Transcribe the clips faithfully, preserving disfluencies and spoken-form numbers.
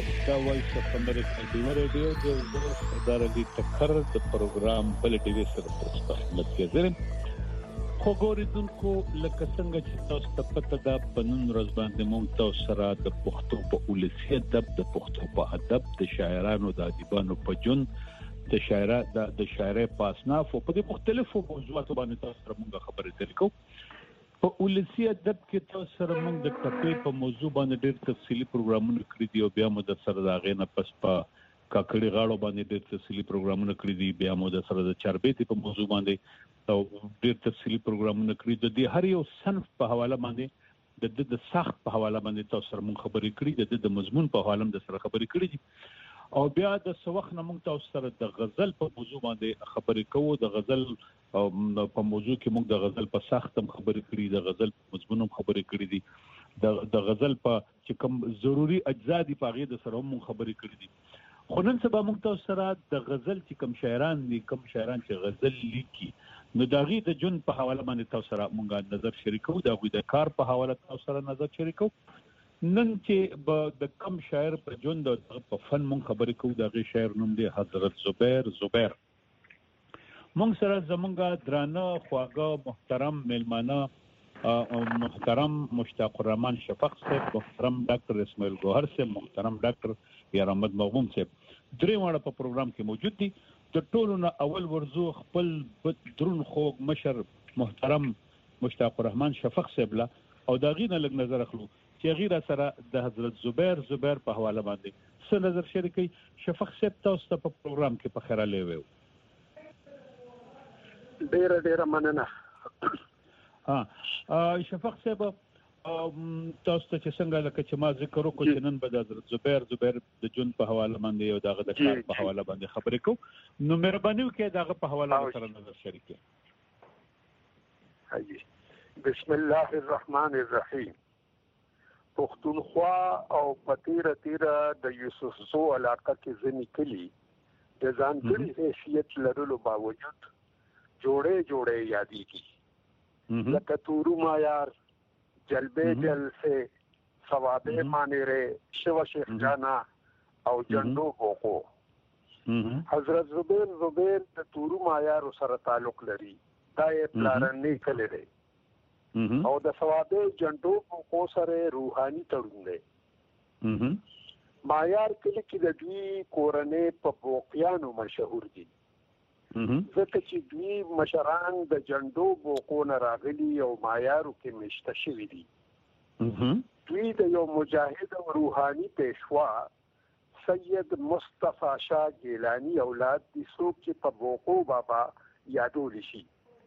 دا وایس اف امریکا دی ریډیو د سردار علي ټکر د پروګرام بل ډیوي سره تاسو خدمت کې زرم خو ګوریدونکو لکه څنګه چې تاسو ته پته ده په نن ورځ باندې موږ تاسو سره د پښتو په ولسي ادب د پښتو په ادب د شاعرانو د ادیبانو په جون د شاعر د د شاعري په اصناف او په مختلفو موضوعاتو باندې تاسو سره موږ خبرې کوو. په ولسي ادب کې تاسو سره موږ د ټپې په موضوع باندې ډېر تفصیلی پروګرامونه کړی دي او بیا مو د سره دا غې نه پس په کاکړي غاړو باندې ډېر تفصیلی پروګرامونه کړی دي بیا مو د سره د چاربېتي په موضوع باندې او ډېر تفصیلی پروګرامونه کړی دي د هر یو صنف په حواله باندې د د سخت په حواله باندې تاسو سره موږ خبرې کړې دي د مضمون په حواله د سره خبرې کړې دي او بیا د سوخ نه موږ تاسو سره د غزل په موضوع باندې خبرې کوو د غزل په موضوع کې موږ د غزل په سختم خبرې کړې د غزل په مضمون خبرې کړې دي د د غزل په چې کوم ضروری اجزا دي په غي د سره موږ خبرې کړې دي خو نن سبا موږ تاسو سره د غزل چې کوم شاعران دي کوم شاعران چې غزل لیکي نو داغي د جون په حواله باندې تاسو سره موږ نظر شریکو داغي د کار په حواله تاسو سره نظر شریکو نن چې د کم شاعر په جون د په فن مون خبرې کوو دغه شاعر نوم دی حضرت زبیر زبیر مونږ سره زمونږ درانه خواږه محترم میلمانه محترم مشتاق الرحمن شفق صاحب محترم ډاکټر اسماعیل ګوهر صاحب محترم ډاکټر یار احمد مغموم صاحب درې واړه په پروګرام کې موجود دي د ټولو نه اول ورزو خپل درون خوږ مشر محترم مشتاق الرحمن شفق صاحب لا او داغې نه لږ نظر اخلو چې غیر سره د حضرت زبیر زبیر په حواله باندې څه نظر شریکي شفق صاحب تاسو ته په پروګرام کې په خیره لیوو ډیر ډیر مننه ها شفق صاحب تاسو ته چې څنګه لکه چې ما ذکر وکړ چې نن به د حضرت زبیر زبیر د جون په حواله باندې یو دغه د کار په حواله باندې خبرې کوو نو مهرباني وکړئ دغه په حواله سره نظر شریکي حاجی بسم الله الرحمن الرحیم پښتونخوا او پتیره تیره د یوسف زو علاقه کې ځنی کلی د ځانګړي حیثیت لرلو باوجود جوړې جوړې یادېږي لکه تورو مایار جلبه جلسه ثوابه مانیره شو شیخ جانا او جندو بوکو حضرت زبیر زبیر د تورو مایار سره تعلق لري دا یې پلارنې کړی دی او د ثوابه جندو کو سره روحاني تړون دی مایار کلی کې د دوی کورنۍ په بوقیانو مشهور دي ځکه چې دوی مشران د جندو بوکو نه راغلي او مایارو کې مشته شوي دي دوی د یو مجاهد او روحاني پیشوا سید مصطفی شاه گیلانی اولاد دي څوک چې په بوکو بابا یادول شي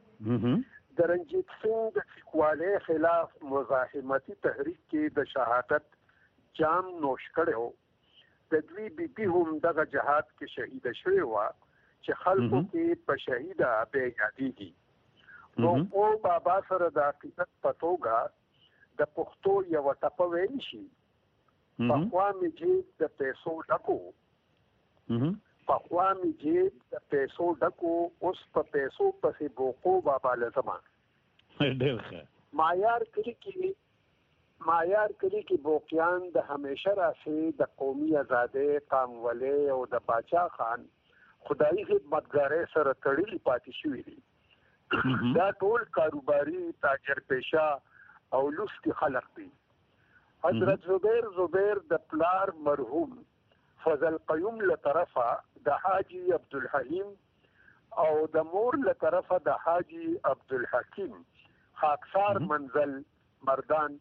د رنجیت سنگھ د فقواله خلاف مزاحمتي تحریک کې د شهادت جام نوش کړو د دوی بي بي هم دغه جهاد کې شهید شوی و چې خلکو کې په شهیده به یادېږي نو او بابا سره د عقیدت پتوګه د پښتو یو ټپه ویل شي په خوا می جیب د پیسو ډکو په خوا می جیب د پیسو ډکو اوس په پیسو پسې بوکو بابا لزما ډېر ښه مایار کلی کې مایار کلی کې بوکیان د همیشه راسي د قومي آزادۍ قامولې او د باچا خان خدایي خدمتګارۍ سره تړلي پاتې شوي دي دا ټول کاروباري تاجر پیشه او لوستي خلق دي حضرت زبیر زبیر د پلار مرحوم فضل قیوم له طرفه د حاجی عبدالحلیم او د مور له طرفه د حاجی عبدالحکیم خاکسار منزل مردان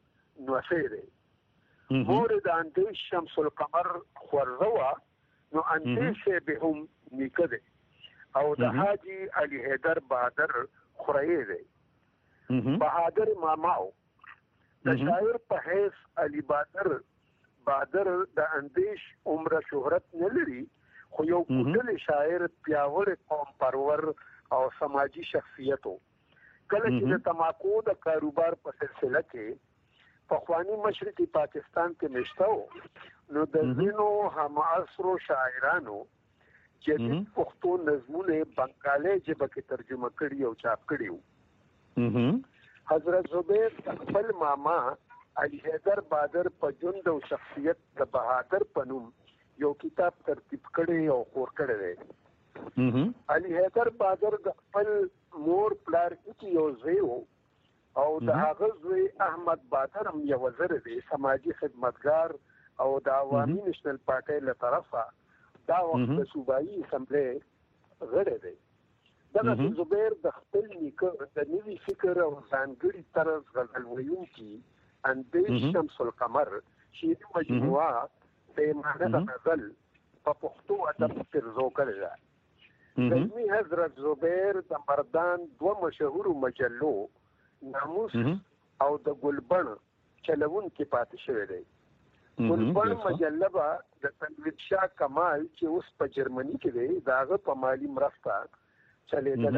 نوسیره مور د اندیش شمس القمر خورزوا نو اندیش به هم نیکده او د حاجی علی حیدر بهادر خورایه ده بهادر ماماو د شاعر په حیث علی بهادر بهادر د اندیش عمره شهرت نه لري خو یو کودل شاعر پیاوړ قوم پرور او سماجی شخصیتو کله چې د تماکو د کاروبار په سلسله کې په خوانی مشرقي پاکستان کې مشتاو نو د زینو همعصرو شاعرانو جدید پښتو نظمونه بنگالي ژبه کې ترجمه کړي او چاپ کړي حضرت زبیر خپل ماما علی حیدر بهادر په ژوند او شخصیت د بهادر پنوم یو کتاب ترتیب کړی او خور کړی دی. علي حیدر بادر د خپل مور پلار کې یو ځای او د هغه زوی احمد بادر هم یو وزیر دی سماجی خدمتګار او د عوامي نېشنل پارټۍ له طرفه دا وخت د صوبایي اسمبلی غړی دی. دغه زبیر د خپل نیکه د نوي فکر او ځانګړي طرز غزل ویونکي اندیش شمس القمر شعري مجموعه د معنی د غزل په پښتو ادب پرزو کړې ده. زلمي حضرت زبیر د مردان دوه مشهورو مجلو ناموس او د ګلبن چلون کې پاتې شوی دی. ګلبن مجله به د تنویر شاه کمال چې اوس په جرمني کې دی د هغه په مالي مرسته چلیدله.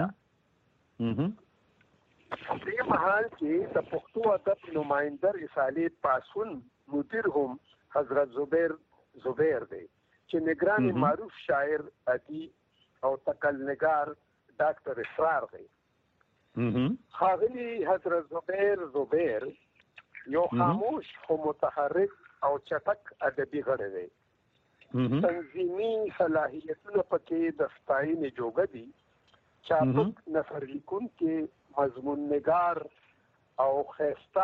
دې مهال کې د پښتو ادب نماینده رسالې پاسون مدیر هم حضرت زبیر زبیر دی چې نگران معروف شاعر ادیب او تکلنگار ډاکټر اسرار دی. ښاغلي حضرت زبیر زبیر یو خاموش خو متحرک او چټک ادبي غړی دی. تنظیمي صلاحیتونه پکې د ستاینې جوګه دي. چاپک نثر لیکونکي مضمون نگار او خیستا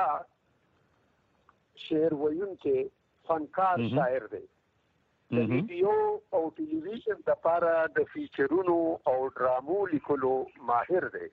شعر ویونکي فنکار شاعر دی. د ویډیو او ټلویزیون لپاره د فیچرونو او ډرامو لیکلو ماهر دی.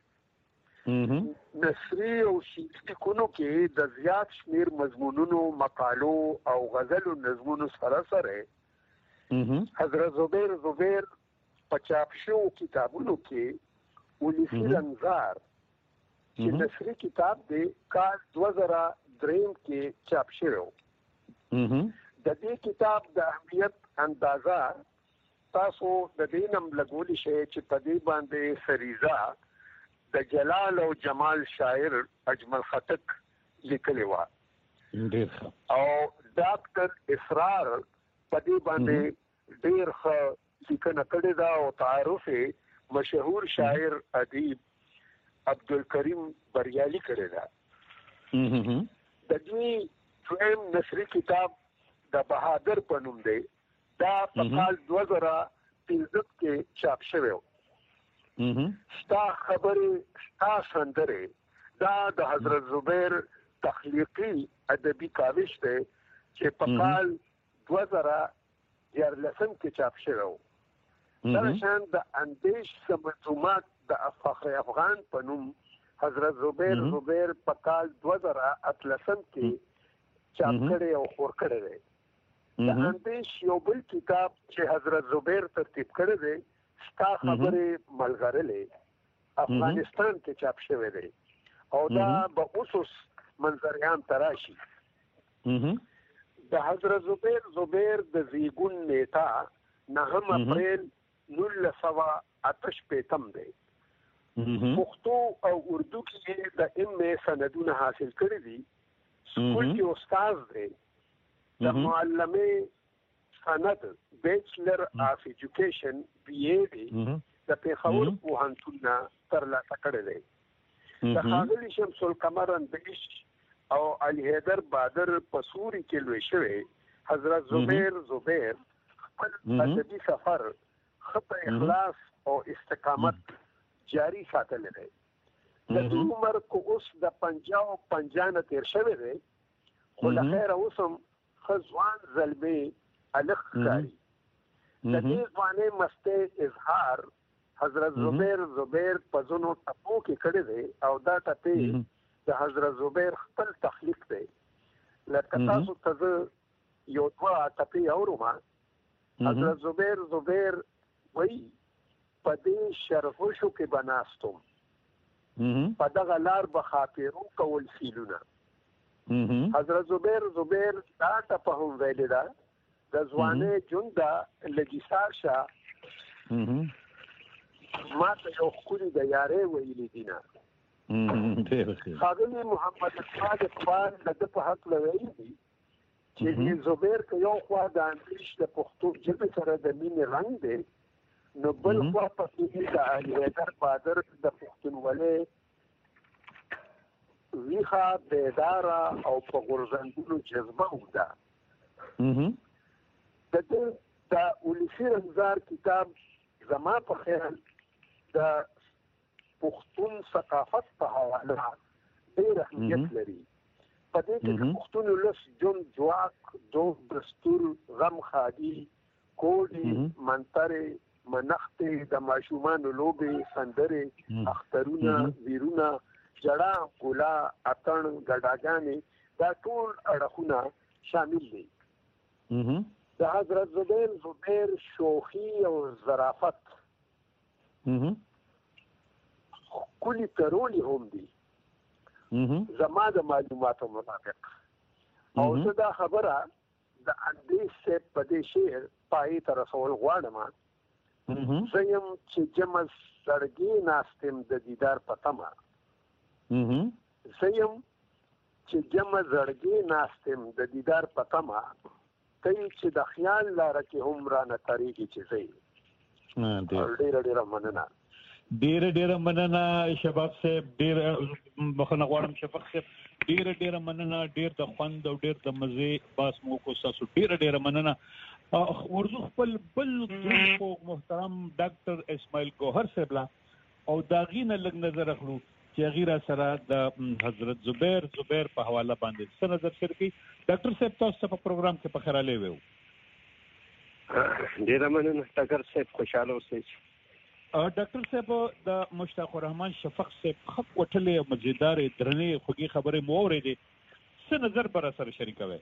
نثري او شعري لیکونو کې د زیات شمیر مضمونونو مقالو او غزلو نظمونو سره سره حضرت زبیر زبیر په چاپ شوو کتابونو کې ولسی رنګزار چې نثري کتاب دی کال دوه زره دریم کې چاپ شوی. د دې کتاب د اهمیت اندازه تاسو د دې نم لګولی شئ چې په دې باندې فریضه د جلال او جمال شاعر اجمل خټک لیکلی و او ډاکټر اسرار په دې باندې ډیر ښه لیکنه کړې ده او تعارف مشهور شاعر ادیب عبدالکریم بریالي کړی ده. د دوی دویم نثري کتاب د بهادر په نوم دی. دا په کال دوه زره پنځه کې چاپ شوی و. ستا خبرې ستا سندرې دا د حضرت زبیر تخلیقي ادبي کاوش دی چې په کال دوه زره دیارلسم کې چاپ شوی و. دا شان د اندیش سمجومات د فخر افغان په نوم حضرت زبیر زبیر په کال دوه زره اتلسم کې چاپ کړی او خور کړی دی. د اندیش یو بل کتاب چې حضرت زبیر ترتیب کړی دی ستا خبرې ملغرلې افغانستان کې چاپ شوی دی او دا به اوس منظریان تراشي. د حضرت زبیر زبیر د زیګون نیټه نهم اپریل نولس سوه اته شپېتم دی. پښتو او اردو کې د ام اے سندونه حاصل کړي دي. سکول کې استاد دی. د معلمې سند بیچلر اف ایجوکیشن بی اے دی د پیښور پوهنتون نه ترلاسه کړی دی. د ښاغلي شمس القمر اندیش او علي حیدر بادر په سوري کې لوی شوی حضرت زبیر زبیر خپل ادبي سفر خپل اخلاص او استقامت جاری ساتلی دی. د دې عمر کو اوس د پنجاو پنجانه تیر شوی دی خو له خیره اوس هم ښه ځوان زلمي الګ ښکاري. د دې ځوانۍ مستۍ اظهار حضرت زبیر زبیر په ځینو ټپو کې کړی دی او دا ټپې د حضرت زبیر خپل تخلیق دی. لکه تاسو ته یو دوه ټپې اورم. حضرت زبیر زبیر وی په دې شرفوشو کې بناستم په دغه لار به خاطرو کول فیلونه. حضرت زبیر زبیر دا ټپه هم ویلې ده د ځوانۍ جونده لږی سار شه ما ته یو ښکلي د یارۍ ویلي دینه. ښاغلي محمد اقبال اقبال د ده په هکله ویلي دي چې زبیر که یو خوا د اندیش د پښتو ژبې سره د مینې رنګ دی نو بل خوا پکې د علي حیدر بادر د پښتونولۍ ویښه بیداره او په غورځندلو جذبه وده. د ده دا ولسی رمزار کتاب زما په خیال د پښتون ثقافت په حواله ډېر اهمیت لري. په دې کې د پښتون ولس ژوند ځواک، دود، دستور، غم خادي، کوډي، منترې، منختې، د ماشومانو لوبې، سندرې، اخترونه، ویرونه، جړه، ګولا، اتڼ، ګډاګانې، دا ټول اړخونه شامل دي. د حضرت زبیر زبیر شوخي او ظرافت کلی ترولی هم دي زما د معلوماتو مطابق. او زه دا خبره د اندیش صاحب په دې شعر پای ته رسول غواړم. زه یم چې جمع سړګي ناستم د دیدار په تمه، زه یم چې جمع زړګي ناستم د دیدار په تمه، ته چې د خیال لاره کې هم رانه تاریږي چې زه ډېره ډېره مننه. ډیره ډیره مننه شفاق صاحب، ډیره بخښنه غواړم شفاق صاحب، ډیره ډیره مننه. ډیر د خوند او ډیر د مزې باس مو کو تاسو، ډیره ډیره مننه. ورزو خپل بل خو محترم ډاکټر اسماعیل ګوهر صاحب لا او داغینه لږ نظر اخلو چې غیره سره د حضرت زبیر زبیر په حواله باندې څه نظر شیر کی. ډاکټر صاحب تاسو په پروګرام کې په خیراله ویو. ډیره مننه ډاکټر صاحب، خوشاله اوسئ. ډاکټر صاحب د مشتاق الرحمن شفق صاحب خپ وټلې مزیدارې درنې خوږې خبرې مو اورېدې، څه نظر پر سره شریکوي؟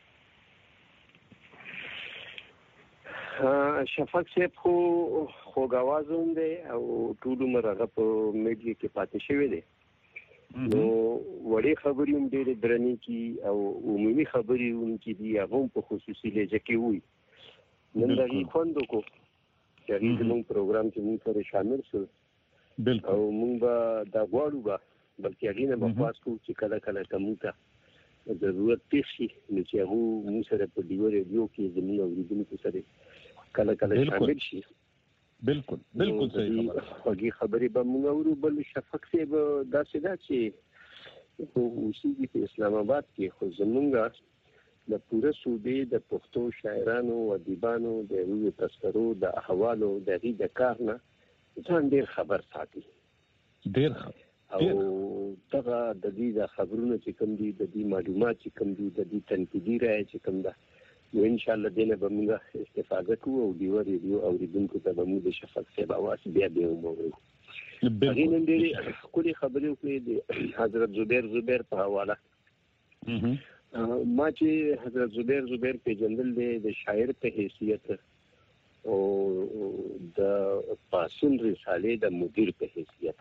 شفق صاحب خو خوږ اواز هم دی او ټول عمر هغه په میډیا کې پاتې شوی دی، نو وړې خبرې هم ډېرې درنې کي او عمومي خبرې هم چې دي هغه هم په خصوصي لهجه کې وي. نن د هغې خوند وکړو چې هغې زموږ پروګرام کې موږ سره شامل شول او موږ به دا غواړو به بلکې هغې نه به خواست کوو چې کله کله که موږ ته ضرورت پېښ شي نو چې هغو موږ سره په ډیو ریډیو کې زموږ اورېدونکو سره کله کله شامل شي. بالکل بالکل صحیح خبره. خوږې خبرې به موږ اورو. بل شفق صاحب داسې ده چې اوسېږي په اسلام آباد کې، خو زموږ د پوره صوبې د پښتو شاعرانو او ادیبانو د هغوی تذکرو د احوالو د هغوی د کار نه ځان ډېر خبر ساتي. ډېر او دغه د دې د خبرونه چې کوم دي، د دې معلومات چې کوم دي، د دې تنقیدي رایه چې کوم ده، نو انشاءالله دې نه به موږ استفاده کوو او ډیوه ریډیو اورېدونکو ته به موږ د شفق صاحب اواز بیا بیا ومومو. هغې نن ډېرې ښکلې خبرې وکړې د حضرت زبیر زبیر په حواله. ما چې حضرت زبیر زبیر پیژندل دی د شاعر په حیثیت او د پاسون رسالې د مدیر په حیثیت،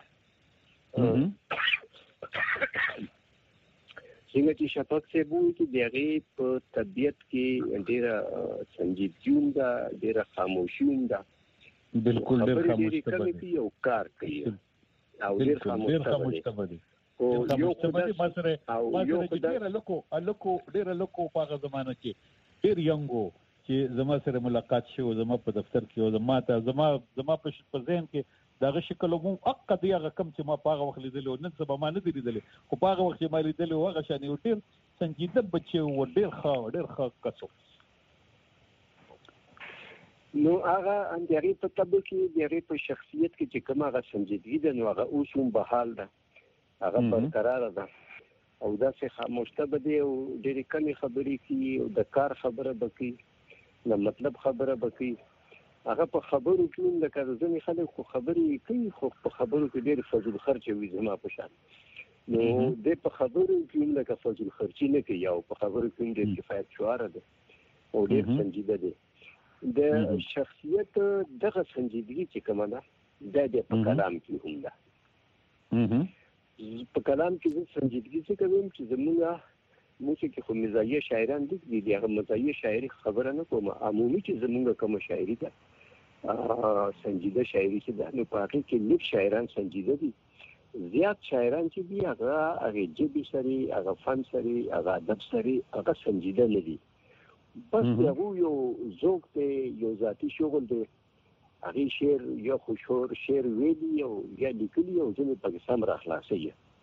څنګه چې شفق صاحب وایي چې د هغې په طبیعت کې ډېره سنجیدګي هم ده، ډېره خاموشي هم ده. بالکل ډېر خاموش طبع دی او کار کوي او ډېر خاموش طبع دی. او یو خدای ما سره ما سره چې ډېر لکو الکو ډېر لکو په هغه زمانه کې ډېر ینګو چې زما سره ملاقات شو، زما په دفتر کې او زما ته زما زما په ذهن کې دغه شکل مو اقا دی هغه کم چې ما په هغه وخت لیدلی او نن سبا ما نه دی لیدلی، خو په هغه وخت چې ما لیدلی هغه شان یو ډېر سنجیده بچی و، ډېر ښه ډېر ښه کس و. نو هغه د هغې په طبع کې د هغې په شخصیت کې چې کوم هغه سنجیدګي ده نو هغه اوس هم بحال ده، هغه برقراره ده او داسې خاموش طبع دی او ډېرې کمې خبرې کوي او د کار خبره به کوي، د مطلب خبره به کوي. هغه په خبرو کې هم لکه ځینې خلک خو خبرې کوي خو په خبرو کې ډېر فضول خرچه وي زما په شان، نو دی په خبرو کې هم لکه فضول خرچي نه کوي او په خبرو کې هم ډېر کفایت شعاره ده او ډېر سنجیده دی. د شخصیت دغه سنجیدګي چې کومه ده دا د په کلام کې هم ده. په کلام کې زه سنجیدګي څه کوم چې زمونږ موږ کې خو مزاحیه شاعران دي دي هغه مزاحیه شاعري خبره نه کوم، عمومي چې زمونږ کوم شاعري ده سنجیده شاعري چې ده نو په هغې کې لږ شاعران سنجیده دي، زیات شاعران چې دي هغه هغې ژبې سره هغه فن سره هغه ادب سره هغه سنجیده نه دي، بس د هغوی یو ذوق دی، یو ذاتي شغل دی، هغې شعر یا خو شعر ویلي او یا لیکلي او ځینې پکې سم راخلاصوي.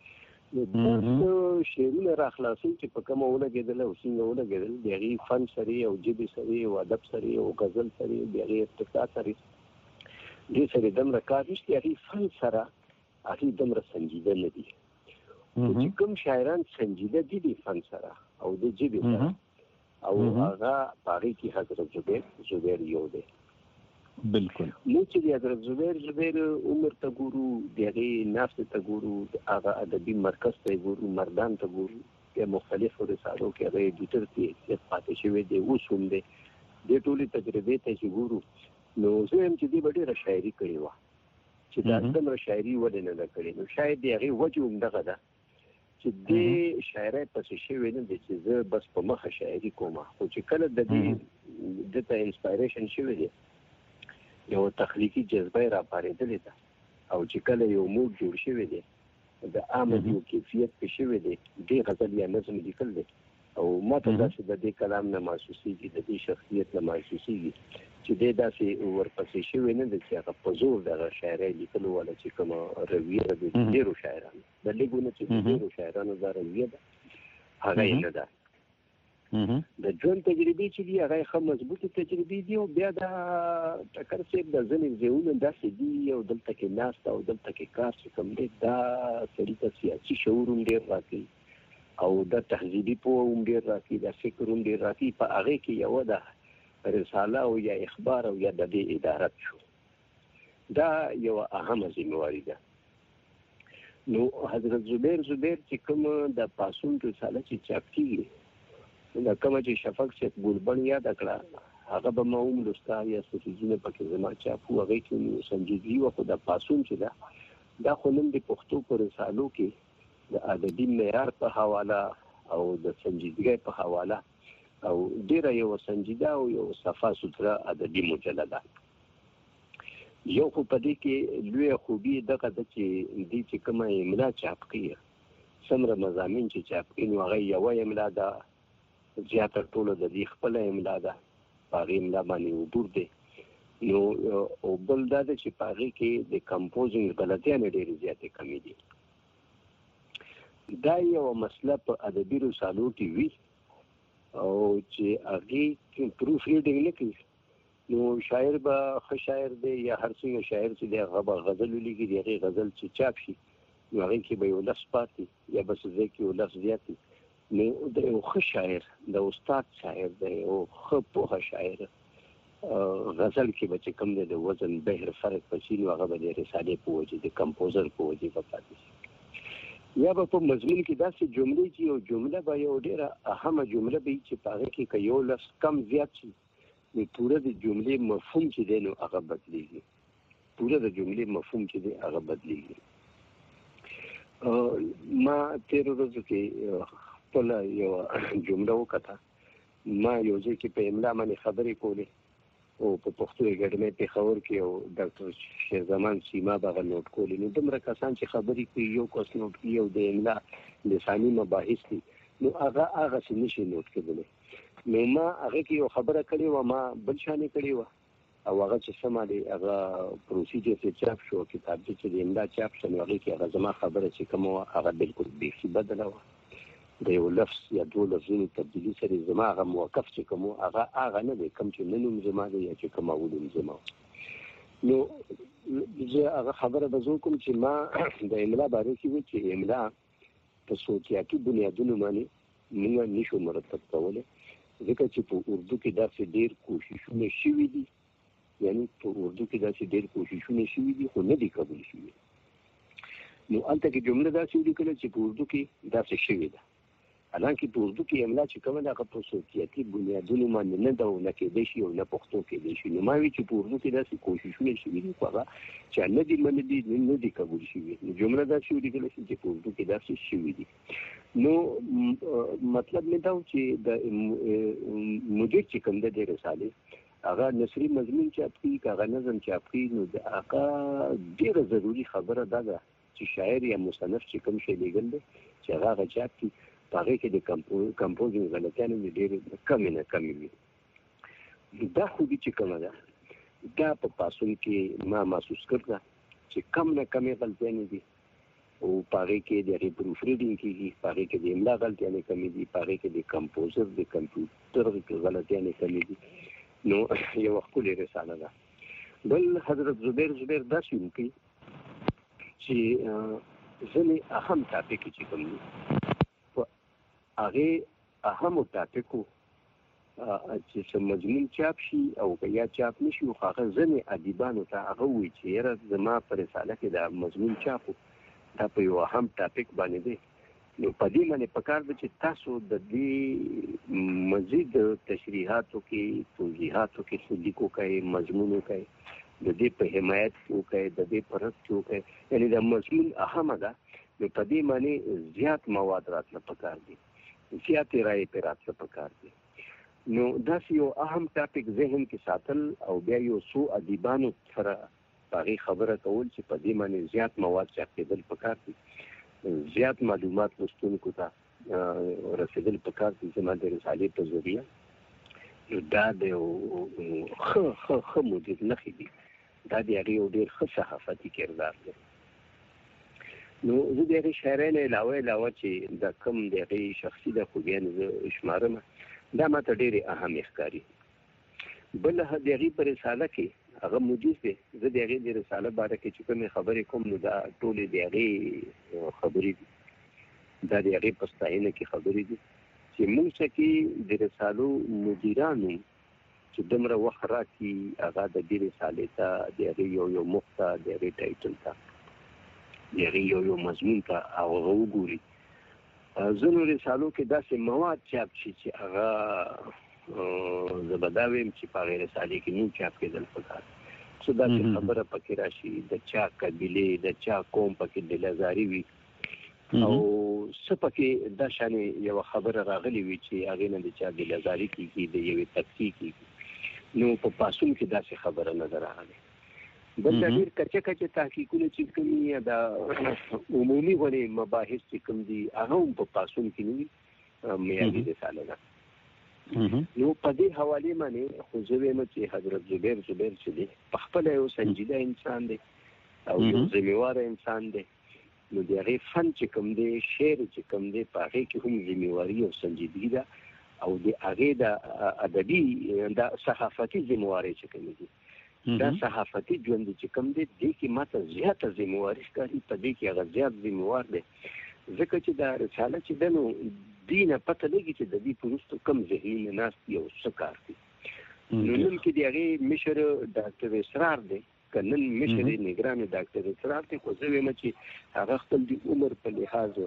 نو شعرونه راخلاصي چې په کومه ولګېدل او څنګه ولګېدل د هغې فن سره او ژبې سره او ادب سره او غزل سره د هغې ارتقا سره دې سره دومره کار نشته. د هغې فن سره هغې دومره سنجیده نه دي. چې کوم شاعران سنجیده دي د فن سره او د ژبې سره او هغه په هغې کې حضرت زبیر زبیر یو دی. بالکل. نو چې د حضرت زبیر زبیر عمر ته ګورو، د هغې نفس ته ګورو، هغه ادبي مرکز ته ګورو، مردان ته ګورو، په مختلفو رسالو کې هغه ایډیټر کې پاتې شوی دی، اوس هم دی. دې ټولې تجربې ته چې ګورو نو زه یم چې دې به ډېره شاعري کړې وه چې دا دومره شاعري ولې نه ده کړې. نو شاید د هغې وجه هم دغه ده چې دې شاعرۍ پسې شوی نه دی چې زه بس په مخه شاعري کوم، خو چې کله د دې ده ته انسپایریشن شوی دی، یو تخلیقي جذبه را پارېدلې ده او چې کله یو موډ جوړ شوی دی د آمد یو کیفیت په شوی دی، دې غزل یا نظم لیکل دی او ما ته داسې د دې کلام نه محسوسېږي، د دې شخصیت نه محسوسېږي چې دې داسې ورپسې شوی نه دی چې هغه په زور دغه شاعرۍ لیکلو والا چې کومه رویه ده د ډېرو شاعرانو، د لږو نه چې د ډېرو شاعرانو دا رویه ده هغه یې نه ده. د ژوند تجربې چې دي هغه ښه مضبوطې تجربې دي او بیا دا ټکر صاحب د ځینې ځایونه داسې دي او دلته کې ناسته او دلته کې کار چې کوم دی دا سړي ته سیاسي شعور هم ډېر راکوي او دا تهذیبي پوهه هم ډېر راکوي، دا فکر هم ډېر راکوي. په هغې کې یوه ده رساله او یا اخبار او یا د دې ادارت شو، دا یوه اهمه ذمهواري ده. نو حضرت زبیر زبیر چې کوم د پاسون رساله چې چاپ کېږي دا کومه چې شفق صاحب ګلبن یاده کړه هغه به ما هم لوسته یا ستیزونه پکې زما چاپ وو، هغې کې سنجیدګي وه. خو د پاسون چې ده دا خو نن د پښتو په رسالو کې د ادبي معیار په حواله او د سنجیدګۍ په حواله او ډېره یوه سنجیده او یو صفا سوتره ادبي مجله ده. یو خو په دې کې لویه خوبي دغه ده چې دې چې کومه املا چاپ کړي، څومره مضامین چې چاپ کړي نو هغه یوه املا ده، زیاته ټوله د دې خپله املا ده، په هغې املا باندې عبور دی. نو او بل دا ده چې په هغې کې د کمپوزینګ غلطیانې ډېرې زیاتې کمې دي. دا یوه مسله په ادبي رسالو کې وي او چې هغې پروف ریډینګ نه کوي نو شاعر به ښه شاعر دی یا هر څنګه شاعر چې دی هغه به غزل ولیکي، د هغې غزل چې چاپ شي نو هغې کې به یو لفظ پاتې یا به څه ځای کې یو لفظ زیات وي. نو د یو ښه شاعر، د استاد شاعر، د یو ښه پوهه شاعر غزل کې به چې کوم دی د وزن بهر فرق پسې نو هغه به د رسالې په وجې د کمپوزر په وجې به پاتې شي. یا به په مضمون کې داسې جملې چې یو جمله به یو ډېره اهمه جمله به وي چې په هغې کې که یو لفظ کم زیات شي نو پوره د جملې مفهوم چې دی نو هغه بدلېږي، پوره د جملې مفهوم چې دی هغه بدلېږي. ما تېرو ورځو کې خپله یوه جمله وکته، ما یو ځای کې په املا باندې خبرې کولې او په پښتو اکاډمۍ پېښور کې یو ډاکټر شیرزمان سیما به هغه نوټ کولې. نو دومره کسان چې خبرې کوي یو کس نوټ کوي او د املا لساني مباحث دي نو هغه هغسې نه شي نوټ کېدلی. نو ما هغې کې یو خبره کړې وه، ما بل شانې کړې وه او هغه چې سمه دی هغه پروسیجر چې چاپ شو، کتاب چې د املا چاپ شو نو هغې کې هغه زما خبره چې کومه وه هغه بلکل بیخي بدله وه. د یو لفظ یا دوه لفظونو تبدیلي سره زما هغه موقف چې کوم هغه هغه نه دی کوم چې نن هم زما دی یا چې کوم اول هم زما. نو زه هغه خبره به زه وکړم چې ما د املا باره کې وایي چې املا په صوتیاتي بنیادونو باندې موږ نشو مرتب کولی، ځکه چې په اردو کې داسې ډېر کوششونه شوي دي، یعنی په اردو کې داسې ډېر کوششونه شوي دي خو نه دي قبول شوي. نو هلته کې جمله داسې ولیکله چې په اردو کې داسې شوې ده، حالانکه په اردو کې املا چې کومه ده هغه په صوتیاتي بنیادونو باندې نه ده او نه کېدی شي او نه پښتو کېدی شي. نو ما وایي چې په اردو کې داسې کوششونه شوي دي خو هغه چې نه دي منلي دي نه دي قبول شوي. نو جمله داسې ولیکله شي چې په اردو کې داسې شوي دي. نو مطلب مې دا و چې د مدیر چې کوم ده د رسالې هغه نثري مضمون چاپ کړي که هغه نظم چاپ کړي نو د هغه ډېره ضروري خبره دا ده چې شاعر یا مصنف چې کوم شی لیکل دی چې هغه هغه چاپ کړي، په هغې کې د کمپوزینګ غلطیانې مې ډېرې کمې نه کمې وي. دا خوبي چې کومه ده دا په پاسون کې ما محسوس کړله چې کم نه کمې غلطیانې دي او پاره کې د پروف ریډینګ کېږي، پاره کې د املا غلطیانې کمې دي، پاره کې د کمپوزر د کمپیوټر غلطیانې کمې دي. نو یو ښکلې رساله ده. بل حضرت زبیر زبیر داسې وکړي چې ځینې اهم ټاپک چې کوم دي هغې اهمو ټاپکو چې څه مضمون چاپ شي او که یا چاپ نه شي، هغه ځینې ادیبانو ته هغه وایي چې یاره زما په رساله کې دا مضمون چاپ دا په یو اهم ټاپک باندې دی. نو په دې باندې پکار ده چې تاسو د دې مزید تشریحاتو کې توضیحاتو کې څه لیکو کوئ، مضمون وکئ، د دې په حمایت کې وکئ، د دې په رد کې وکئ. یعنې دا مضمون اهمه ده. نو په دې باندې زیات مواد راتله پکار دي، زیاتې رایې پرې راتله پکار دي. نو داسې یو اهم ټاپک ذهن کې ساتل او بیا یو څو ادیبانو سره هغې خبره کول چې په دې باندې زیات مواد چاپ کېدل پکار دي، زیات معلومات لوستونکو ته رسېدل پکار دي. زما د رسالې په ذریعه نو دا د یو ښه ښه ښه مدیر نښې دي. دا د هغې یو ډېر ښه صحافتي کردار دی. نو زه د هغې شاعرانو علاوه علاوه چې دا کوم د هغې شخصي ده خوبیانې زه شمارم، دا ماته ډېرې اهم ښکاري. بل د هغې په رساله کې هغه مدیر دی، زه د هغې د رساله باره کې چې کومې خبرې کوم نو دا ټولې د هغې خبرې دي، دا د هغې په ستاینه کې خبرې دي چې موږ څه کې د رسالو مدیرانو چې دومره وخت راکړي هغه د دې رسالې ته د هغې یو یو مخ ته، د هغې ټایټل ته، د هغې یو یو مضمون ته هغه وګوري. ځینو رسالو کې داسې مواد چاپ شي چې هغه زه به دا ویم چې په هغې رسالې کې نو چاپ کېدل پکار. څه داسې خبره پکې راشي د چا قبیلې د چا قوم پکې دلزاري وي او څه پکې دا شانې یوه خبره راغلې وي چې هغې نه د چا دلزاري کېږي، د یوې تقسیې کېږي. نو په پاسون کې داسې خبره نه ده راغلې. بل دا ډېر کچه کچه تحقیقونه چې کوم یا دا عمومي غونې مباحث چې کوم دي هغه هم په پاسون کې نه وي، معیاري رساله ده. نو په دې حوالې باندې خو زه وایم چې حضرت زبیر زبیر چې دی په خپله یو سنجیده انسان دی او یو ذمهواره انسان دی. نو د هغې فن چې کوم دی، شعر چې کوم دی، په هغې کې هم ذمهواري او سنجیدګي ده او د هغې د ادبي دا صحافتي ذمهوارۍ چې کومې دي، دا صحافتي ژوند چې کوم دی دې کې ماته زیاته ذمهواري ښکاري. په دې کې هغه زیات ذمهوار دی ځکه چې دا رساله چې ده نو دې نه پته لګي چې د دې په وروسته کوم ذهنونه ناست دي او څه کار دي. نو نن کې د هغې مشر ډاکټر اسرار دی، که نن مشر یې نګران ډاکټر اسرار دی، خو زه وایم چې هغه خپل د عمر په لحاظ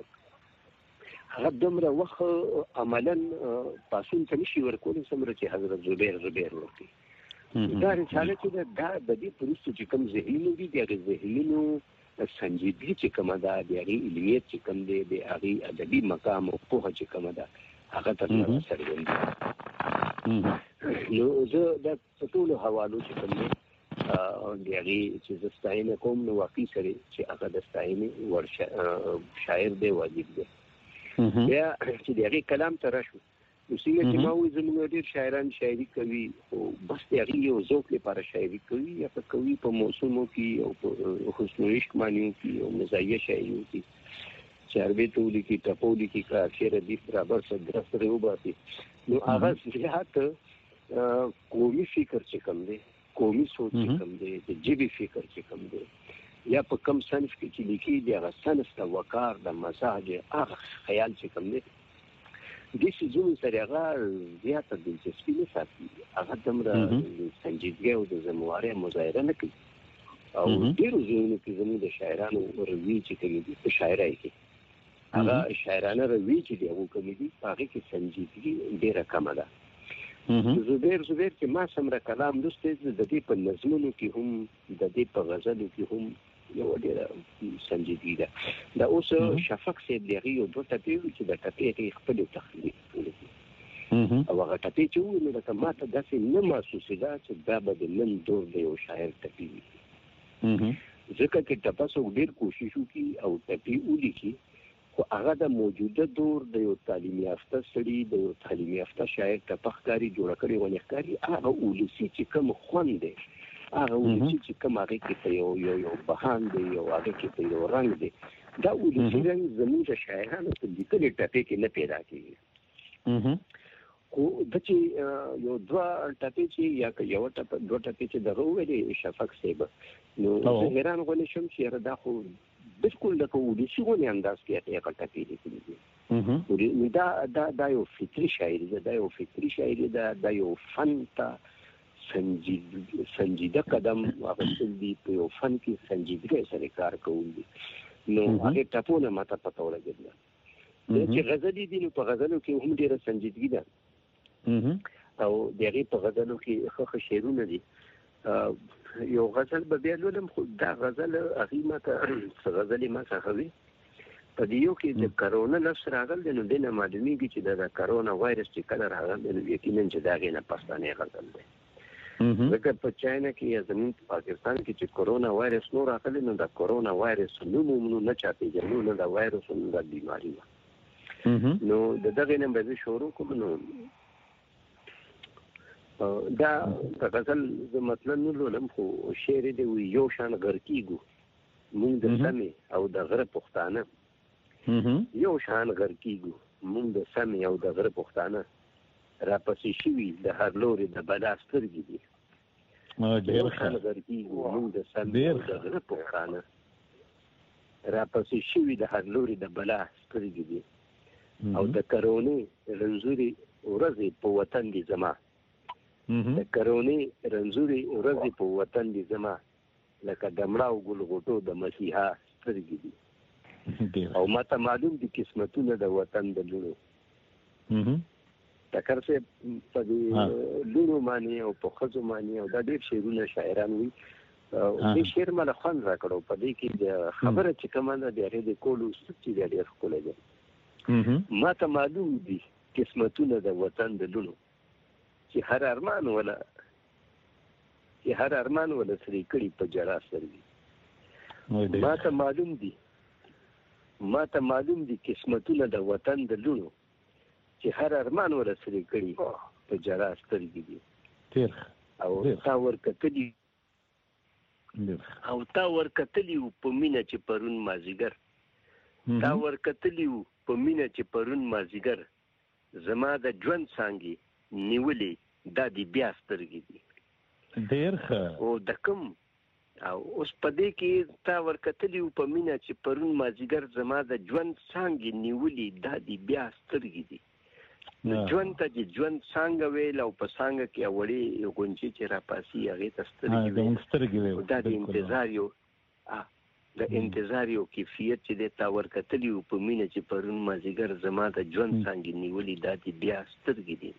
هغه دومره وخت عملا پاسون ته نشي ورکولی څومره چې حضرت زبیر زبیر ورکوي. دا رساله چې ده دا د دې په وروسته چې کوم ذهنونه دي د هغې ذهنونو سنجیدګي چې کومه ده، د هغې علمیت چې کوم دی، د هغې ادبي مقام او پوهه چې کومه ده هغه درته څرګندوي. نو زه دا په ټولو حوالو چې کوم دی د هغې چې زه ستاینه کوم نو واقعي سره چې هغه د ستاینې وړ شاعر دی، واجب دی. بیا چې د هغې کلام ته راشو نو څنګه چې ما وایي زموږ ډېر شاعران شاعري کوي خو بس د هغې یو ذوق لپاره شاعري کوي یا په کوي په موسمو کې او په حسن عشق باندې وکړي او مزاحیه شاعري وکړي، چاربیته ولیکي، ټپه ولیکي، که اخر ردیف برابر صدره سره وباسي. نو هغه زیات قومي فکر چې کوم دی، قومي سوچ چې کوم دی، د ژبې فکر چې کوم دی یا په کم صنف کې چې لیکي د هغه صنف د وقار د مزاج هغه خیال چې کوم دی دې څیزونو سره هغه زیاته دلچسپي نه ساتي، هغه دومره سنجیدګي او د ذمهوارۍ مظاهره نه کوي. او ډېرو ځایونو کې زموږ د شاعرانو روي چې کومې دي په شاعرۍ کې هغه شاعرانه روي چې دي هغو کومې دي په هغې کې سنجیدګي ډېره کمه ده. زبیر زبیر چې ما څومره کلام لوستی د دې په نظمونو کې هم د دې په غزلو کې هم یو ډېره سنجیدګي ده. دا اوس شفق صاحب د هغې یو دوه ټپې وي چې د ټپې هغې خپلې تخلیق کړي او هغه ټپې چې ووایي نو لکه ما ته داسې نه محسوسېده چې دا به د نن دور د یو شاعر ټپې وي، ځکه چې ټپه څوک ډېر کوشش وکړي او ټپې ولیکي خو هغه د موجوده دور د یو تعلیم یافته سړي د یو تعلیم یافته شاعر ټپه ښکاري، جوړه کړې ونې ښکاري، هغه ولسي چې کوم خوند دی، هغه ولسي چې کوم هغې کې ته یو یو یو بهان دی، یو هغې کې ته یو رنګ دی، دا ولسی رنګ زموږ شاعرانو په لیکلي ټپې کې نه پیدا کېږي خو د چې یو دوه ټپې چې یا یو ټپ دوه ټپې چې دغه وویلې شفق صاحب نو زه حیران غولی شم چې یاره دا خو بالکل لکه ولسي غوندې انداز کې هغه ټپې لیکلي دي دا دا دا یو فطري شاعري ده دا یو فطري شاعري ده دا یو فن ته سنجیده قدم اخیستل دي په یو فن کې سنجیدګۍ سره کار کول دي نو هغې ټپونه ماته پته ولګېدله چې غزلې دي نو په غزلو کې هم ډېره سنجیدګي ده او د هغې په غزلو کې ښه ښه شعرونه دي یو غزل به بیا لولم خو دا غزل هغې ماته څه غزلې ما څخه وي په دې یو کې د کرونا لفظ راغلی دی نو دې نه معلومېږي چې دا د کرونا وایرس چې کله راغلی دی نو یقینا چې د هغې نه پښتنې غزل دی ځکه په چاینا کې یا زموږ په پاکستان کې چې کرونا وایرس نو راغلی نو د کرونا وایرس نوم نو نه چا پېژنو نه د وایرس نو د بیماري وه نو د دغې نه به زه شروع کوم نو دا د غزل زه مطلب نه لولم خو شعر دی وي یو شان غر کېږو مونږ د سمې او د غره پښتانه یو شان غر کېږو مونږ د سمې او د غره پښتانه راپسې شوي د هر لوري د بلا سترګې دي یو شان غر کېږو مونږ د سمې او د غره پښتانه راپسې شوي د هر لوري د بلا سترګې دي او د کرونې رنځوري ورځې په وطن دي زما د کرونې رنځوري ورځې په وطن دي زما لکه د مړاو ګل غوټو د مسیحا سترګې دي او ماته معلوم دي قسمتونه د وطن د لونو ټکر صاحب په دې لونو باندې او په ښځو باندې او دا ډېر شعرونه شاعران وي دې شعر ماله خوند راکړو په دې کې د خبره چې کومه ده د هغې د کولو سوچ چې دی ډېر ښکلی دی ماته معلوم دي قسمتونه د وطن د لونو چې هر ارمان ولا چې هر ارمان ولا سری کړي په جړا سترګې ماته معلوم دي ماته معلوم دي قسمتونه د وطن د لونو چې هر ارمان ولا سری کړي په جړا سترګې دي او تا ورکتلي او تا ورکتلي په مینه چې پرون مازیګر تا ورکتلي په مینه چې پرون مازیګر زما د ژوند څانګې نیولې دا دې بیا سترګې دي ډېر ښه او د کوم او اوس په دې کې تا ورکتلي په مینه چې پرون مازیګر زما د ژوند څانګې نیولې دا دې بیا سترګې دي ژوند ته چې ژوند څانګه ویل او په څانګه کې وړې غونچې چې راپاسي هغې ته سترګې وي دا د انتظار یو د انتظار یو کیفیت چې دی تا ورکتلي وو په مینه چې پرون مازدیګر زما د ژوند څانګې نیولې دا دې بیا سترګې دي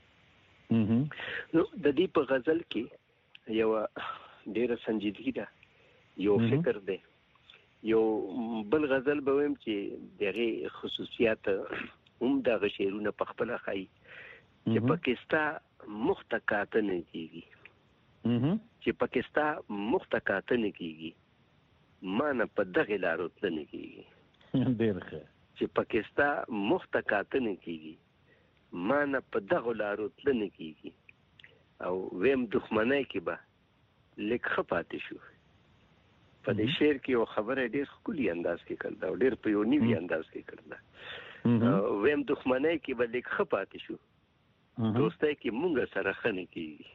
نو د دې په غزل کې یوه ډېره سنجیدګي ده یو فکر دی یو بل غزل به وایم چې د هغې خصوصیات هم دغه شعرونه په خپله ښایي چې پکې ستا مخ ته کاته نه کېږي چې پکې ستا مخ ته کاته نه کېږي ما نه په دغې لارو تله نه کېږي ډېر ښه چې پکې ستا مخ ته کاته نه کېږي ما نه په دغو لارو تله نه کېږي او ویم دښمنۍ کې به لږ ښه پاتې شو په دې شعر کې یو خبره ډېر ښکلي انداز کې کړ ده او ډېر په یو نوي انداز کې کړ ده ویم دښمنۍ کې به لږ ښه پاتې شو دوستۍ کې مونږ سره ښه نه کېږي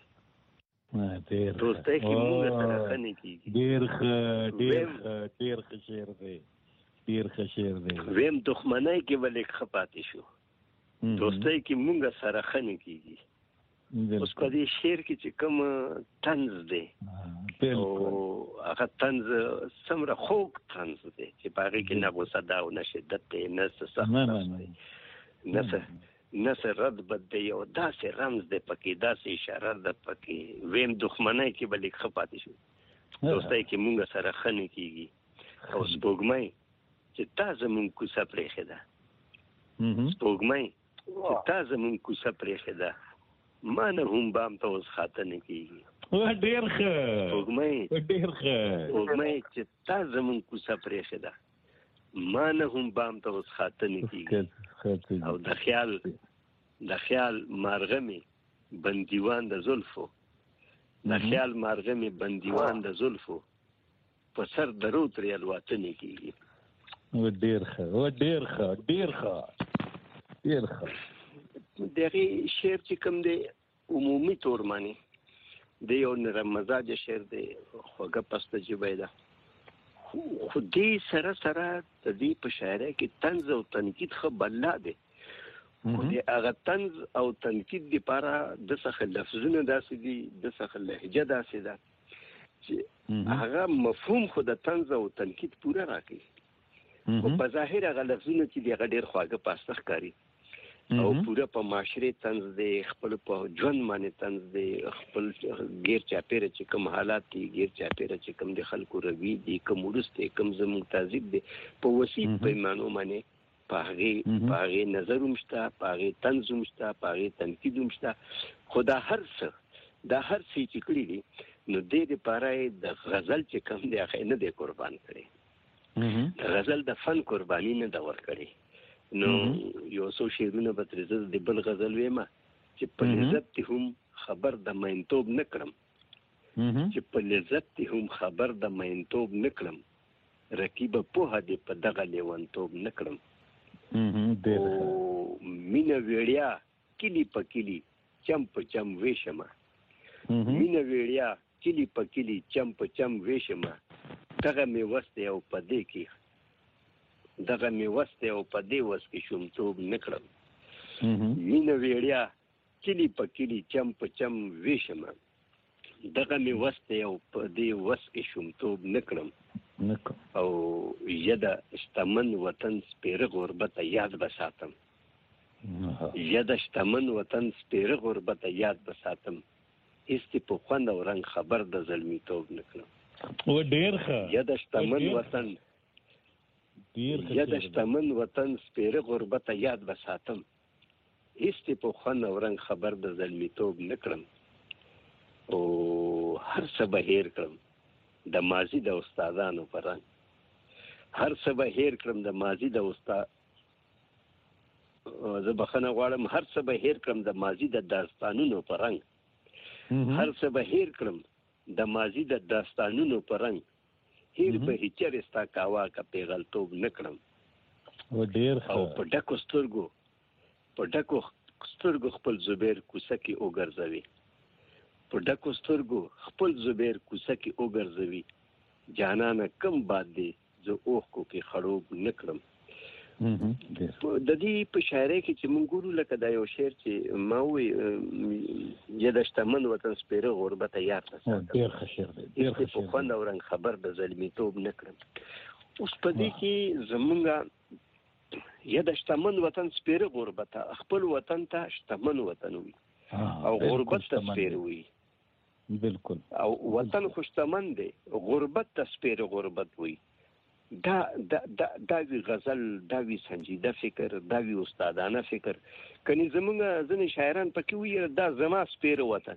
دوستۍ کې مونږ سره ښه نه کېږي ډېر ښه ډېر ښه ډېر ښه شعر دی ډېر ښه شعر دی ویم دښمنۍ کې به لږ ښه پاتې شو دوستۍ کې مونږ سره ښه نه کېږي اوس په دې شعر کې چې کوم طنز دی او هغه طنز څومره خوږ طنز دی چې په هغې کې نه غوسه ده او نه شدت دی نه څه سخت دی نه څه نه څه رد بد دی او داسې رمز دی پکې داسې اشاره ده پکې ویم دښمنۍ کې به لږ ښه پاتې شو دوستۍ کې مونږ سره ښه نه کېږي او سپوږمۍ چې تا زمونږ کوڅه پرېښې ده سپوږمۍ چې تا زمونږ کوڅه پرېښې ده ما نه هم بام ته اوس خاته نه کېږي ډېر ښه سپوږمۍ ډېر ښه سپوږمۍ چې تا زمونږ کوڅه پرېښې ده ما نه هم بام ته اوس خاته نه کېږي او د خیال د خیال مارغه مې بندیوان د زلفو د خیال مارغه مې بندیوان د زلفو په سر درو ترې الواته نه کېږي و ډیر ښه و ډیر ښه ډیر ښه ډیر ښه دغه شعر چې کوم دی عمومي تور معنی د یو نرم مزاج شعر دی، خوږه پسته ژبه ده، خو دې سره سره د دې په شاعرۍ کې طنز او تنقید ښه بلا دی. خو د هغه طنز او تنقید لپاره د څخه لفظونه داسې دي، د څخه لهجه داسې ده چې هغه مفهوم خو د طنز او تنقید پوره راکوي. خو په ظاهر هغه لفظونه چې دي هغه ډېر خواږه پاسته ښکاري او پوره په معاشري طنز دی، خپل په ژوند باندې طنز دی، خپل غیر چاپیره چې کوم حالات دي، غیر چاپیره چې کوم د خلکو روي دي، کوم ورست دی، کوم زموږ تهذیب دی، په وسیع پیمانو باندې په هغې په هغې نظر هم شته، په هغې طنز هم شته، په هغې تنقید هم شته. خو دا هر څه دا هر څه چې کړي دي نو دې دپاره یې د غزل چې کوم دی هغه نه دی قربان کړی، د غزل د فن قرباني نه ده ورکړې. نو یو څو شعرونه به ترې زه د بل غزل ویمه چې په لذت دې هم خبر د مینتوب نه کړم، چې په لذت دې هم خبر د مینتوب نه کړم، رقیبه پوهه دې په دغه لیونتوب نه کړم. او مینه ویړیا کلی په کلی چم په چم ویشمه، مینه ویړیا کلی په کلی چم په چم ویشمه، دغه مې وسته او په دې کې دغه مې وسته او په دې وس کې شومتوب نه کړم. مینه ویړیا کلی په کلی چم په چم ویشمه، دغه مې وسته او په دې وس کې شومتوب نه کړم. او یده شتمن وطن سپیره غربت یاد بساتم، یده شتمن وطن سپیره غربت یاد بساتم، هیڅ په خوند او رنگ خبر د زلمیتوب نه کړم. و ډیر ښه یده شتمن وطن یده شتمن وطن سپیره غربت یاد بساتم، هیڅ په خوند او رنگ خبر د زلمیتوب نه کړم. او هر څه به هیر کړم د ماضي د استادانو په رنګ، هر څه به هیر کړم د ماضي د استاد زه بخښنه غواړم هر څه به هیر کړم د ماضي د داستانونو په رنګ، هر څه به هیر کړم د ماضي د داستانونو په رنګ، هیر به هیچر ستا کاوا که پیغلتوب نه کړم. او په ډکو سترګو په ډکو سترګو خپل زبیر کوڅه کې وګرځوي، په ډکو سترګو خپل زبیر کوڅه کې وګرځوي، جانانه کم باد دی زه اوښکو کې خړوب نه کړم. د دې په شاعرۍ کې چې موږ ګورو لکه دا یو شعر چې ما ووایي یا د شتمن وطن سپیره غربته یاد بساتم، هیڅ په خوند او رنګ خبر د زلمیتوب نه کړم. اوس په دې کې زمونږ یا د شتمن وطن سپیره غربته خپل وطن ته شتمن وطن وي او غربت ته سپیره وي، بالکل، او وطن خو شتمن دی، غربت ته سپیره غربت وي. دا دا دا دا وی غزل، دا وی سنجیده فکر، دا وی استادانه فکر. کني زمونږ ځینې شاعران پکې وایي دا زما سپیره وطن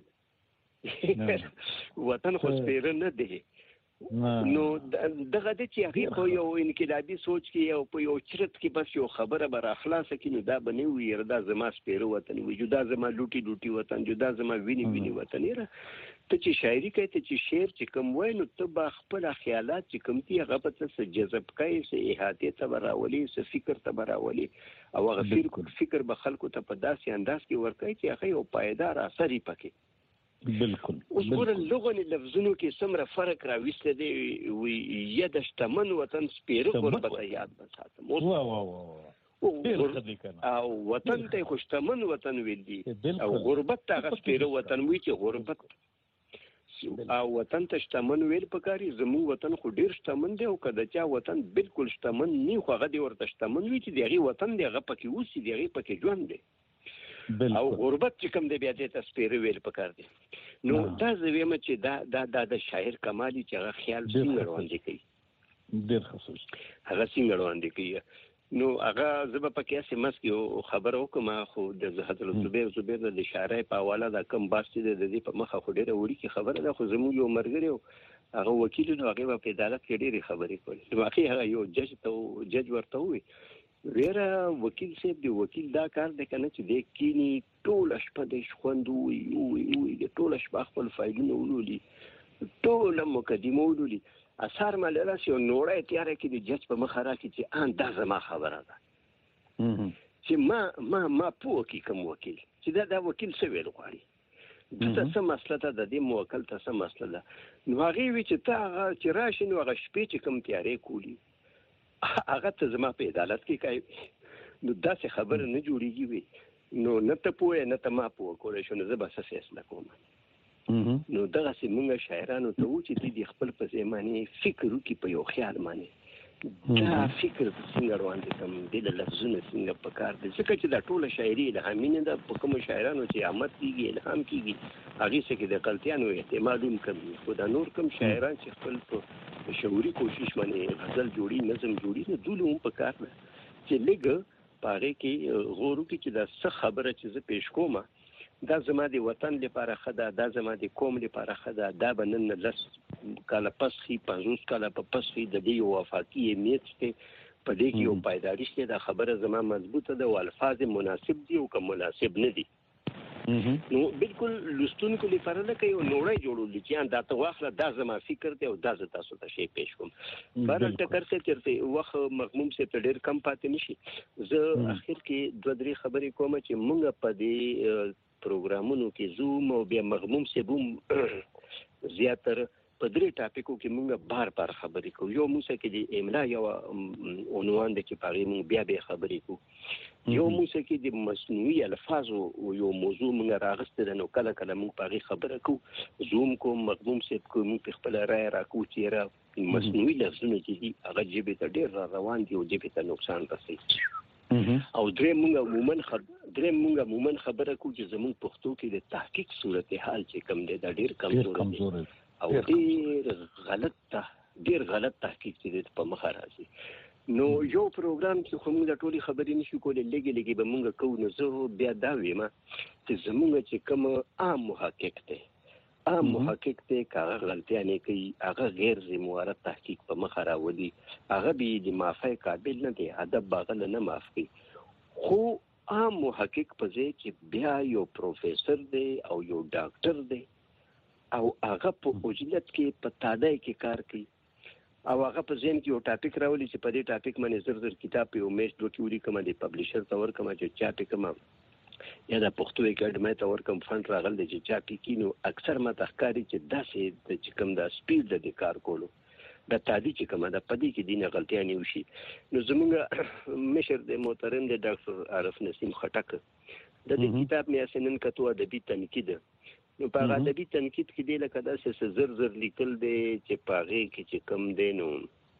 وطن خو سپیره نه دی. نو دغه د چې هغې په یو انقلابي سوچ کې او په یو چرت کې بس یو خبره به راخلاصه کړي نو دا به نه وي دا زما سپیره وطن وي، جدا زما لوټي لوټي وطن، جدا زما ویني ویني وطن. یاره ته چې شاعري کوې، ته چې شعر چې کوم وایي نو ته به خپله خیالات چې کوم دي هغه به ته څه جذب کوې، څه احاطې ته به راولي، څه فکر ته به راولي، او هغه فکر به خلکو ته په داسې انداز کې ورکوي چې هغه یو پایدار اثر یې پکې. بالکل. اوس ګوره لغونې لفظونو کې څومره فرق راویسته دی. وي یا د شتمن وطن سپیره غربته یاد بساتم، او وطن ته خو شتمن وطن ویل دي او غربت ته هغه سپیره وطن وي چې غربت، او وطن ته شتمن ویل پکاري. زموږ وطن خو ډیر شتمن دی، او که د چا وطن بالکل شتمن نه خو هغه دی ورته شتمن وي چې د هغې وطن دی هغه پکې اوسي، د هغې پکې ژوند دی. او غربت چې کوم دی بیا دې ته سپیره ویل پکار دی. نو دا زه ویم چې دا دا دا د شاعر کمال دی چې هغه خیال څنګه وړاندې کوي، ډېر خصوص هغه څنګه وړاندې کوي. نو هغه زه به پکې هسې مسکې یو خبره وکړم، خو د حضرت زبیر زبیر د شاعرۍ په حواله دا کم بحث چې دی د دې په مخه خو ډېره وړوکې خبره ده، خو زموږ یو ملګری و هغه وکیل نو هغې به په عدالت کې ډېرې خبرې کولې. نو هغې هغه یو جج ته جج ورته ووایي ویره وکیل صاحب دی وکیل دا کار دی که نه چې دی کینی ټوله شپه دی خوند ووایي ووایي ووایي د ټوله شپه خپل فایلونه ولولي، ټوله مقدمه ولولي، اثر مله راسی او نوړی تیاره کې د جج په مخ راکړي چې ان دا زما خبره ده چې ما ما ما پوه کې کوم وکیل چې دا دا وکیل څه ویل غواړي دته څه مسله ده د دې موکل ته څه مسله ده نو هغې وي چې ته هغه چې راشي نو هغه شپې چې کوم تیارې کولی هغه ته زما په عدالت کې کوي نو داسې خبره نه جوړېږي وي نو نه ته پوه نه ته ما پوه کولی شو نو زه به څه فیصله کوم نو دغسې مونږ شاعرانو ته وو چې دوی د خپل په ځای باندې فکر وکړي په یو خیال باندې دا فکر څنګه روان دي کوم دې له لفظونه څنګه پکار دي ځکه چې دا ټوله شاعري الهامي نه ده په کومو شاعرانو چې آمد کېږي الهام کېږي هغې څه کې د غلطیانو احتمال هم کم وي خو دا نور کوم شاعران چې خپل په شعوري کوشش باندې غزل جوړي نظم جوړي نو دوی هم پکار ده چې لږ په هغې کې غور وکړي چې دا څه خبره چې زه پیش کوم دا زما د وطن لپاره ښه ده دا زما د قوم لپاره ښه ده دا به نن لس کاله پس ښي پنځوس کاله په پس ښي د دې یو وفاقي اهمیت شته په دې کې یو پایداري شته دا خبره زما مضبوطه ده او الفاظ مناسب دي او که مناسب نه دي نو بالکل لوستونکو لپاره لکه یو نوړی جوړول چې دا ته واخله دا زما فکر دی او دا زه تاسو ته شی پیش کوم بهرحال ټکر ته چېرته وخت مغموم صاحب ته ډېر کم پاتې نه شي زه اخر کې دوه درې خبرې کوم چې مونږ په دې پروګرامونو کې زوم او بیا مغموم صاحب هم زیاتره په درې ټاپکو کې مونږ بار بار خبرې کوو یو موږ کې د املا یو عنوان دی چې په هغې مونږ بیا بیا خبرې کوو یو موږ کې د مصنوعي الفاظو یو موضوع مونږ راغسته ده نو کله کله مونږ په هغې خبره کوو زوم کوم مغموم صاحب کوو مونږ په خپله رایه راکوو چې یاره مصنوعي لفظونه چې دي هغه ژبې ته ډېر را روان دي او ژبې ته نقصان رسوي او درې مونږ عموما درې مونږ عموما خبره کوو چې زموږ پښتو کې د تحقیق صورتحال چې کوم دی دا ډېر کمزوری دی او ډېر غلط ډېر غلط تحقیق چې دی په مخه راځي نو یو پروګرام چې خو موږ د ټولې خبرې نشو کولی لږې لږې به موږ کوو نو زه بیا دا ویم چې زموږ چې کوم عام محقق دی عام محقق دی که هغه غلطیانې کوي هغه غیر ذمهواره تحقیق په مخه راولي هغه به د معافی قابل نه دی ادب به هغه نه معاف کوي خو عام محقق په ځای چې بیا یو پروفیسر دی او یو ډاکټر دی او هغه په عجلت کې په تادای کې کار کوي او هغه په ذهن کې یو ټاپک راولي چې په دې ټاپک باندې زر زر کتاب په یو میاشت دوه کې ولیکم د پبلیشر ته ورکړم چې چاپ یې کړم یا د پښتو اکاډمۍ ته ورکړم فنډ راغلی دی چې چاپ یې کړي نو اکثر ماته ښکاري چې داسې د چې کوم دا سپیډ د دې کار کولو د تادي چې کومه ده په دې کې دینه غلطیانې وشي نو زموږ مشر د محترم د ډاکټر عارف نسیم خټک د دې کتاب مې هسې نن کتو ادبي تنقید نو په هغه ادبي تنقید کې دی لکه داسې څه زر زر لیکل دی چې په هغې کې چې کوم دی نو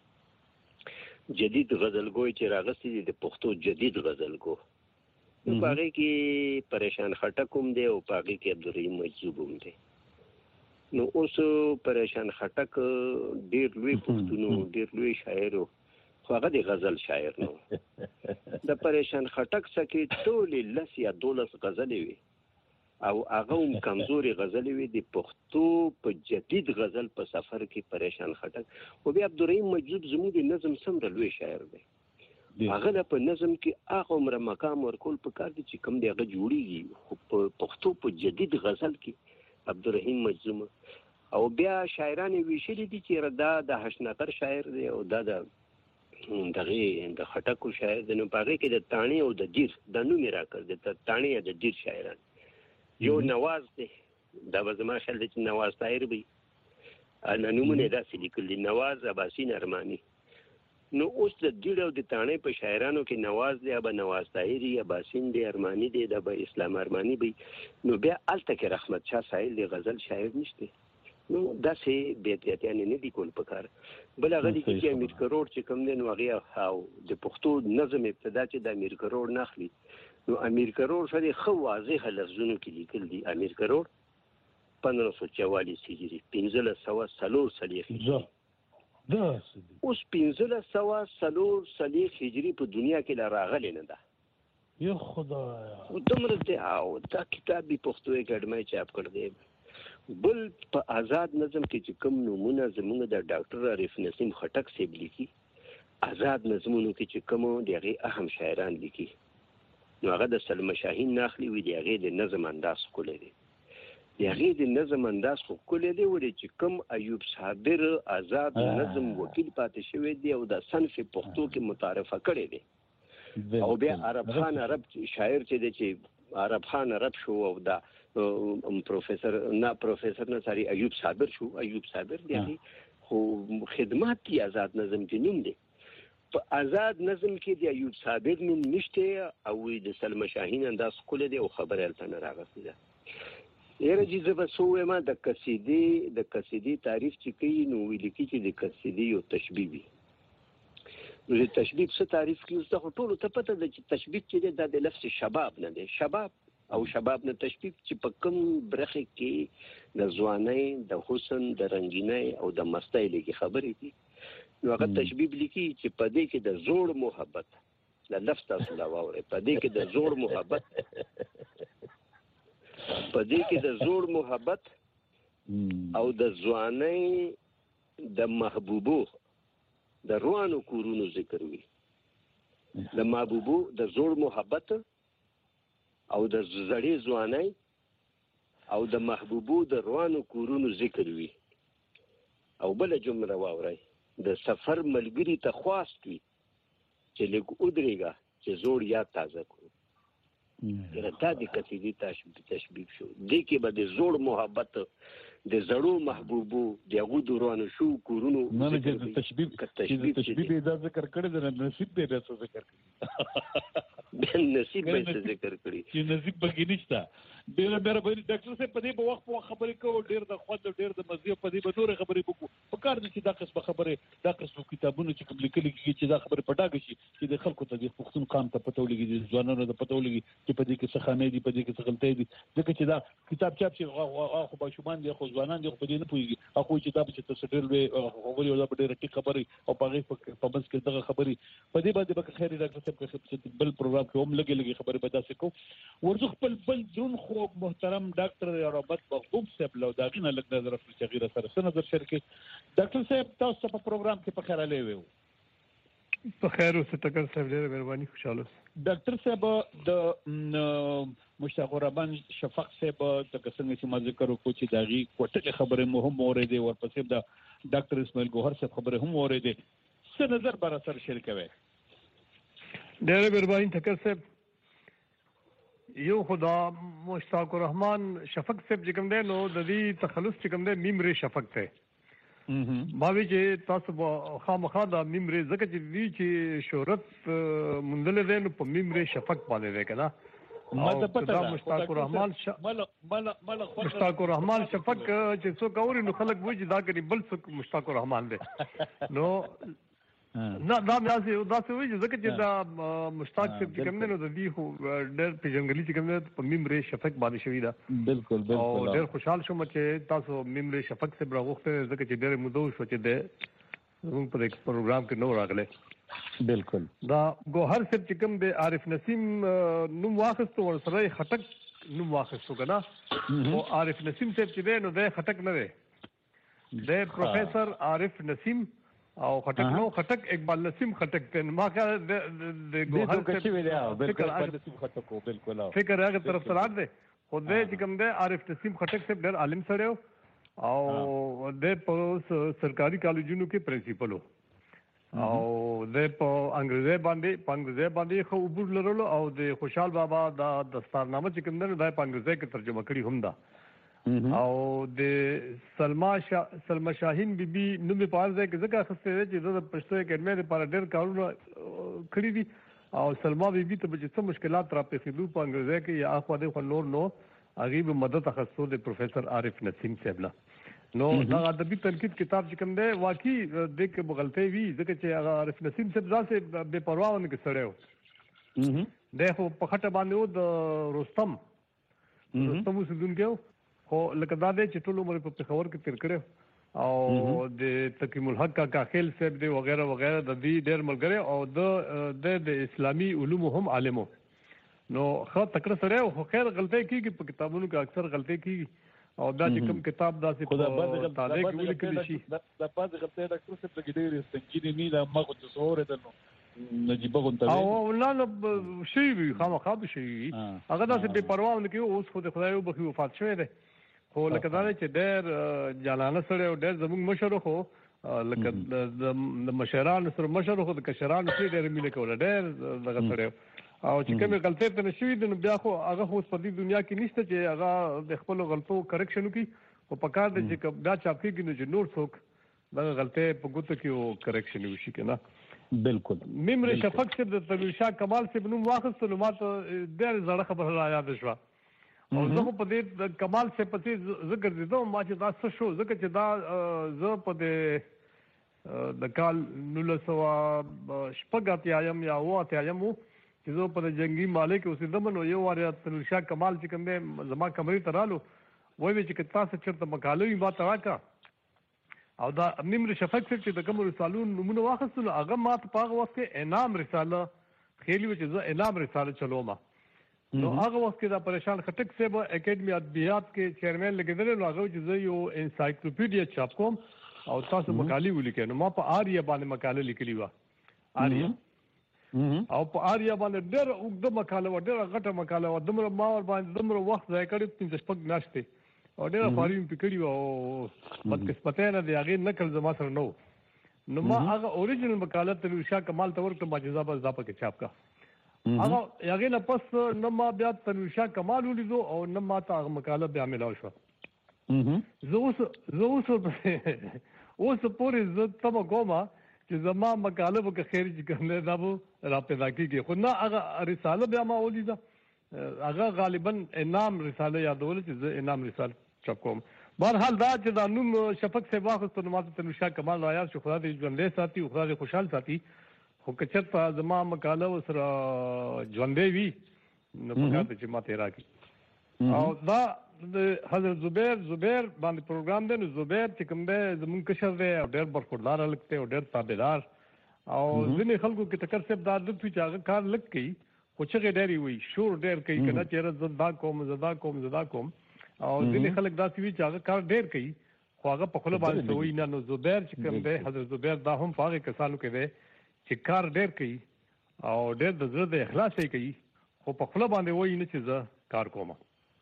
جدید غزلګوی چې راغستی دی د پښتو جدید غزلګو نو په هغې کې پریشان خټک هم دی او په هغې کې عبدالرحیم مجذوب هم دی نو اوس پریشان خټک ډېر لوی پښتون و ډېر لوی شاعر و خو هغه د غزل شاعر نه و د پریشان خټک څخه کې ټولې لس یا دولس غزلې وي او هغه هم کمزوري غزلې وي د پښتو په جدید غزل په سفر کې پریشان خټک خو بیا عبدالرحیم مجذوب زموږ د نظم څومره لوی شاعر دی هغه له په نظم کې هغه عمره مقام ورکول په کار دي چې کوم دی هغه جوړېږي خو په پښتو په جدید غزل کې عبدالرحیم مجذوب او بیا شاعران یې ویشلي دي چې دا د حشنقر شاعر دی او دا د دغې د خټکو شاعر دی نو په هغې کې د تاڼې او د دیر دا نوم یې راکړ د تاڼې یا د دیر شاعران یو نواز دی دا به زما خیال دی چې نواز طاهر وي نومونه یې داسې لیکل دي نواز اباسین ارماني نو اوس د دیر او د تاڼې په شاعرانو کې نواز دی یا به نواز طاهر یا اباسین دی ارماني دی دا به اسلام ارماني وي نو بیا هلته کې رحمت شاه سایل د غزل شاعر نشته نو داسې بې احتیاطیانې نه دي کول پکار بل هغه دي چې امیر کروړ چې کوم دی نو هغې او د پښتو نظم ابتدا چې د امیر کروړ نه اخلي نو امیر کروړ سره ښه واضحه لفظونو کې لیکل دي امیر کروړ پندرہ سو چوالیس هجري پنځلس سوه څلور څلوېښت هجري اوس پنځلس سوه څلور څلوېښت هجري په دنیا کې لا راغلی نه ده یا خدایا دومره دی او دا کتاب یې پښتو اکاډمۍ چاپ کړ دی بل په آزاد نظم کې چې کوم نومونه زموږ د ډاکټر عارف نسیم خټک صاحب لیکي آزاد نظمونو کې چې کوم د هغې اهم شاعران لیکي نو هغه د سلمه شاهین نه اخلي وي د هغې د نظم انداز ښکلی دی هغه د نظم انداز خو کولې دی ولې چې کوم ایوب صابر آزاد نظم وکیل پاتې شوی دی او د صنف پښتو کې متعارفه کړی دی او بیا عرب خان عرب شاعر چې دی چې عرب خان عرب شو او دا پروفیسور نه پروفیسور نه ساري ایوب صابر شو ایوب صابر دی خو خدمات دی آزاد نظم کې نوم دی په آزاد نظم کې دی ایوب صابر نوم نشته او د سلمى شاهین انداز کولې دی او خبره الته نه راغسته ده یره چې زه به سوې ما د قصیدې د قصیدې تعریف چې کوي نو ویل کی چې د قصیدې یو تشبیه وي نو د تشبیه څه تعریف کوي اوس ته ټول ته پته ده چې تشبیه چې د لفظ شباب نه دی شباب او شباب نه تشبیه چې په کوم برخه کې د ځوانۍ د حسن د رنگینۍ او د مستۍ لګي خبرې دي نو هغه تشبیه لیکي چې په دې کې د زوړ محبت د لفظ تاسو لا واوري په دې کې د زوړ محبت په دې کې د زوړ محبت او د ځوانۍ د محبوبو د روانو کورونو ذکر وي د محبوبو د زوړ محبت او د زړې ځوانۍ او د محبوبو د روانو کورونو ذکر وي او بل جمله واوري د سفر ملګری ته خواست وي چې لږ ودرېږه چې زوړ یاد تازه کړو دا د قصیدې تشبیه شو دې کې به د زوړ محبت د زړو محبوبو د هغو د روانو شو کورونو نه نه چې تشبیه تشبیه دا ذکر کړی د نصیب به څه ذکر کړی نصیب به څه ذکر کړی چې نصیب به نشته ډېر ډېر به ډاکټر صاحب په دې په وخت په خبرې کوو ډېر د خوند ډېر د مزه په دې به نور خبرې وکړو په کار دي چې دا قسمه خبره دا قسمه کتابونه چې کوم لیکل کېږي چې دا خبره پټاګه شي چې د خلکو ته د پښتون قام ته پته ولګي د ځوانانو ته پته ولګي چې په دې کې څه خانې دي په دې کې څه غلطۍ دي ځکه چې دا کتاب چاپ شي خو به شومان دي خو ځوانان دي خو په دې نه پوهېږي هغه چې دا چې تاسو ډېر لوی خبرې او دا ډېر ټیک خبرې او په هغې په منځ کې دغه خبرې په دې باندې به خیر ډاکټر صاحب بل پروګرام کې هم لګې لګې خبرې به داسې کوو ورزو خپل بل دون خو محترم ډاکټر رابط مغضوب صاحب لو داغینه لګ نظر په صغیره سره څه نظر شرکې ډاکټر صاحب تاسو په پروګرام کې په خیر علي وو په خیر اوسه ټکر صاحب ډېر مهرباني خوشاله ډاکټر صاحب د مشتاق الرحمن شفق صاحب د څنګه چې ما ذکر وکړو چې داغي کوټه خبره مهم اورېدې ورپسې د ډاکټر اسماعیل ګوهر صاحب خبره هم اورېدې څه نظر بر سره شریکوي ډېر مهرباني ټکر صاحب یو خدا مشتاق الرحمن شفق صاحب چې کوم دی نو د دې تخلص چې کوم دی میمري شفق ته ما وی چې تاسو خامخا د میمري زکه چې دی چې شهرت مندل دی نو په میمري شفق باندې دی کنه ما ته پته ده مشتاق الرحمن مل مل مل مشتاق الرحمن شفق چې څو کوري نو خلک وایي دا کوي بل څوک مشتاق الرحمن دی نو نه دا مې دا څه وایي ځکه چې دا مشتاق صاحب چې کوم نه د دې خو ډېر پیژنګلي چې کوم نه په میمري شفق باندې شوی دا بالکل بالکل او ډېر خوشحال شوم چې تاسو میمري شفق صاحب راغوښته ځکه چې ډېر مودو شو چې د زموږ په پروګرام کې نو راغله بالکل دا ګوهر صاحب چې کوم د عارف نسیم نوم واخستو ور سره خټک نوم واخستو کنه او عارف نسیم صاحب چې دی نو د خټک نه دی د پروفیسور عارف نسیم او خټک نو خټک اقبال نسیم خټک ته ما کا د ګوهر صاحب بالکل نسیم خټک بالکل فکر هغه طرف ته راځي خو د چې کوم د عارف نسیم خټک صاحب ډېر عالم سره او د په سرکاري کالجونو کې پرنسپل او د په انګریزي باندې په انګریزي باندې خو عبور لرلو او د خوشحال بابا دا دستارنامه چې کوم نه د په انګریزي کې ترجمه کړی هم دا او د سلمى شا... سلمى شاهین بیبي نومې په ځای کې ځکه خسته چې د پښتو اکیډمۍ لپاره ډېر کارونه کړی دي او سلمى بیبي ته چې څه مشکلات را پیښېدو په انګریزي کې یا اخو د نور نو هغه به مدد اخستو د پروفیسور عارف نسیم صاحب لا نو دا ادبي تنقید کتاب چې کوم دی واقعي د کې بغلطي وی ځکه چې هغه عارف نسیم صاحب ځاسه بے پروا ونه کې سره و دغه په خټه باندې و د رستم رستم وسدونکو خو لکه دا دی چې ټول عمر په پېښور کې تیر کړو او د تقیم الحق کا خیل صاحب دی وغیرہ وغیرہ د دې ډېر ملګری او د د اسلامي علوم هم عالمو نو خو تکړه سره خو خیر غلطي کیږي په کتابونو کې اکثر غلطي کیږي او دا چې کوم کتاب داسې په تاریخ کې ولیکل شي دا بعض غلطۍ ډاکټر صاحب کې ډېر سنجیدي نه دا ما کو تصور ده نو نجيب غونته او لا نو شي وي خامخا به شي هغه داسې بے پروا نه کوي اوس خو د خدای وبخي وفات شوی دی خو لکه دا چې ډېر جالانه سره او ډېر زموږ مشر خو لکه د مشرانو سره مشر خو د کشرانو سره ډېر مینه کوله ډېر دغه سره او چې کومه غلطي ته نشوي د بیا خو هغه خو په دې دنیا کې نشته چې هغه د خپل غلطو کریکشن وکړي او په کار د چې بیا چاپ کېږي نو چې نور څوک دغه غلطي په ګوتو کې او کریکشن وشي کنه. بالکل ممر شفق سے د تنویر شاه کمال سے بنوم واخستلو ما ته ډېر زړه خبره را یاد شوه او زه په دې کمال سے پسې ذکر دیدم ما چې دا څه شو ځکه چې دا زه په دې د کال نولس سوه شپږ اتیایم یا اوه اتیایم و چې زه په جنگي مالک اوسېدم نو یو وار تنویر شاه کمال چې کوم دی زما کمرې ته رالو وایي چې تاسو چېرته مقاله وي ما ته راکړه او دا ممر شفق صاحب چې د کوم رسالو نومونه واخیستلو هغه ما ته په هغه وخت کې انعام رساله ښیلي وه چې زه انعام رساله چلوم نو هغه وخت کې دا پریشان خټک صاحب اکیډمي ادبیات کې چیرمین لګېدلی نو هغه چې زه یو انسایکلوپیډیا چاپ کوم او تاسو مقالې ولیکئ نو ما په آریا باندې مقاله لیکلې وه آریا او په آریا باندې ډېره اوږده مقاله وه ډېره غټه مقاله وه دومره ما ور باندې دومره وخت ضایع کړی پنځه شپږ میاشتې او ډېره خواري مې پرې کړي وه او بدقسمتۍ نه د هغې نقل زما سره نه و نو ما هغه اوریجنل مقاله تنویر شاه کمال ته ورکړم ما چې زه به دا پکې چاپ کړه هغه هغې نه پس نه ما بیا تنویر شاه کمال ولیدو او نه ما ته هغه مقاله بیا میلاو شوه. زه اوس زه اوس اوس پورې زه تمه کوم چې زما مقاله به که خیر چې کوم دی دا به را پیدا کېږي خو نه هغه رساله بیا ما ولیده هغه غالبا انعام رساله یادوله چې زه انعام رساله چاپ کوم. بهرحال دا چې دا نوم شفق صاحب واخیستو نو ما ته تنویر شاه کمال را یاد شو خدای دې ژوندی ساتي او خدای دې خوشحال ساتي خو که چېرته زما مقاله ورسره ژوندی وي نو پکار دی چې ما ته یې راکړي. او دا د حضرت زبیر زبیر باندې پروګرام دی نو زبیر چې کوم دی زمونږ کشر دی او ډېر برخوردار هلک دی او ډېر تابعدار او ځینې خلکو کې ټکر صاحب دا عادت وي چې هغه کار لږ کوي خو چغې ډېرې وي شور ډېر کوي که نه چېرې زه دا کوم زه دا کوم زه دا کوم او ځینې خلک داسې وي چې هغه کار ډېر کوي خو هغه په خوله باندې څه وایي نه. نو زبیر چې کوم دی حضرت زبیر دا هم په هغې کسانو کې دی چې کار ډېر کوي او ډېر د زړه د اخلاص یې کوي خو په خوله باندې وایي نه چې زه کار کوم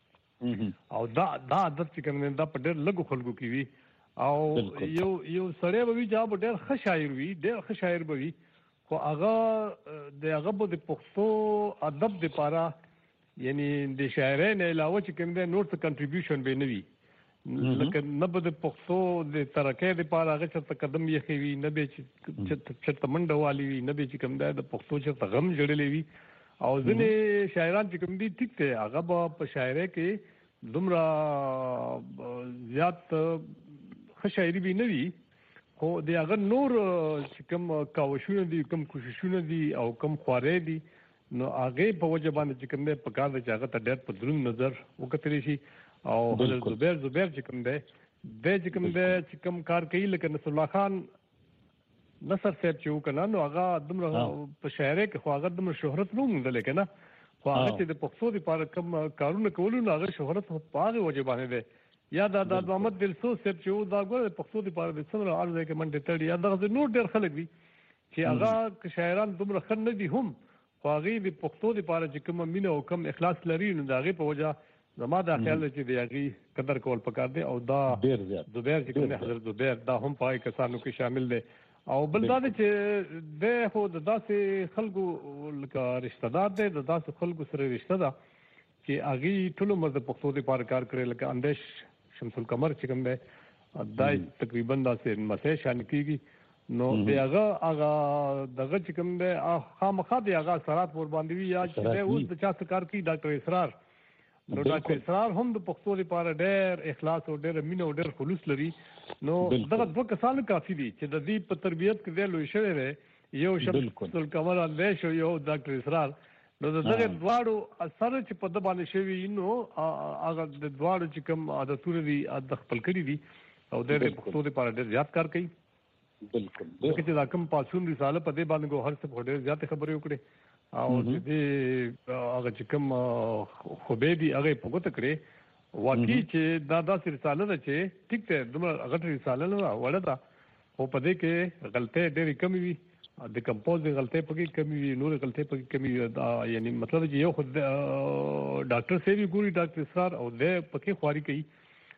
او دا دا عادت چې کوم دی دا په ډېر لږو خلکو کې وي او یو یو سړی به وي چې هغه ډېر ښه شاعر وي ډېر ښه شاعر به وي خو هغه د هغه به د پښتو ادب دپاره یعنی د شاعرۍ نه علاوه چې کوم دی نور څه کنټریبیوشن به نه وي لکه نه به د پښتو د ترقۍ دپاره هغه چېرته قدم ایښی وي نه به یې چې چېرته منډه والي وي نه به یې چې کوم دی د پښتو چېرته غم ژړلی وي او ځینې شاعران چې کوم دي ټیک دی هغه به په شاعرۍ کې دومره زیات ښه شاعري به نه وي خو د هغه نور چې کوم کاوشونه دي کوم کوششونه دي او کوم خوارۍ دي نو هغې په وجه باندې چې کوم دی په کار دی چې هغه ته ډېر په دروند نظر وکتلی شي او حضرت زبیر زبیر چې کوم دی دی چې کوم دی چې کوم کار کوي لکه نصر الله خان نصر صاحب چې و که نه نو هغه دومره په شاعرۍ کې خو هغه دومره شهرت نه و موندلی که نه خو هغه چې د پښتو دپاره کوم کارونه کولو نو هغه شهرت په هغې وجې باندې دی یا دا د محمد دلسوز صاحب چې و دا ګوره د پښتو دپاره د څومره هر ځای کې منډې تړي یا دغسې نور ډېر خلک دي چې هغه که شاعران دومره ښه نه دي هم خو هغې د پښتو دپاره چې کومه مینه او کم اخلاص لري نو د هغې په وجه زما دا خیال دی چې د هغې قدر کول پکار دی او دا زبیر چې کوم دی حضرت زبیر دا هم په هغې کسانو کې شامل دی او بل دا دی چې دی خو د داسې خلکو لکه رشته دار دی د داسې خلکو سره رشته ده چې هغې ټول عمر د پښتو دپاره کار کړی لکه اندیش شمس القمر چې کوم دی دا تقریبا داسې مسۍ شان کېږي نو د هغه هغه دغه چې کوم دی خامخا د هغه اثرات ور باندې وي یا چې دی اوس د چا څه کار کوي ډاکټر اسرار نو ډاکټر اسرار هم د پښتو لپاره ډېر اخلاص او ډېره مینه او ډېر خلوص لري نو دغه دوه کسان کافي دي چې د دې په تربیت کې دی لوی شوی دی یو شمس القمر اندیش او یو ډاکټر اسرار نو د دغه دواړو اثر چې په ده باندې شوي نو هغه د دواړو چې کوم عادتونه دي د خپل کړي دي او دی د پښتو لپاره ډېر زیات کار کوي بالکل ځکه چې دا کوم پاڅون رساله په دې باندې هر څه ډېر زیاتې خبرې وکړې او د دې هغه چې کوم خوبې دي هغه یې په ګوته کړې واقعي چې دا داسې رساله ده چې ټیک دی دومره غټه رساله نه ده وړه ده خو په دې کې غلطۍ ډېرې کمې وي د کمپوز د غلطۍ پکې کمې وي نورې غلطۍ پکې کمې وي یعنی مطلب چې یو خو ډاکټر صاحب یې ګوري ډاکټر اسرار او دی پکې خواري کوي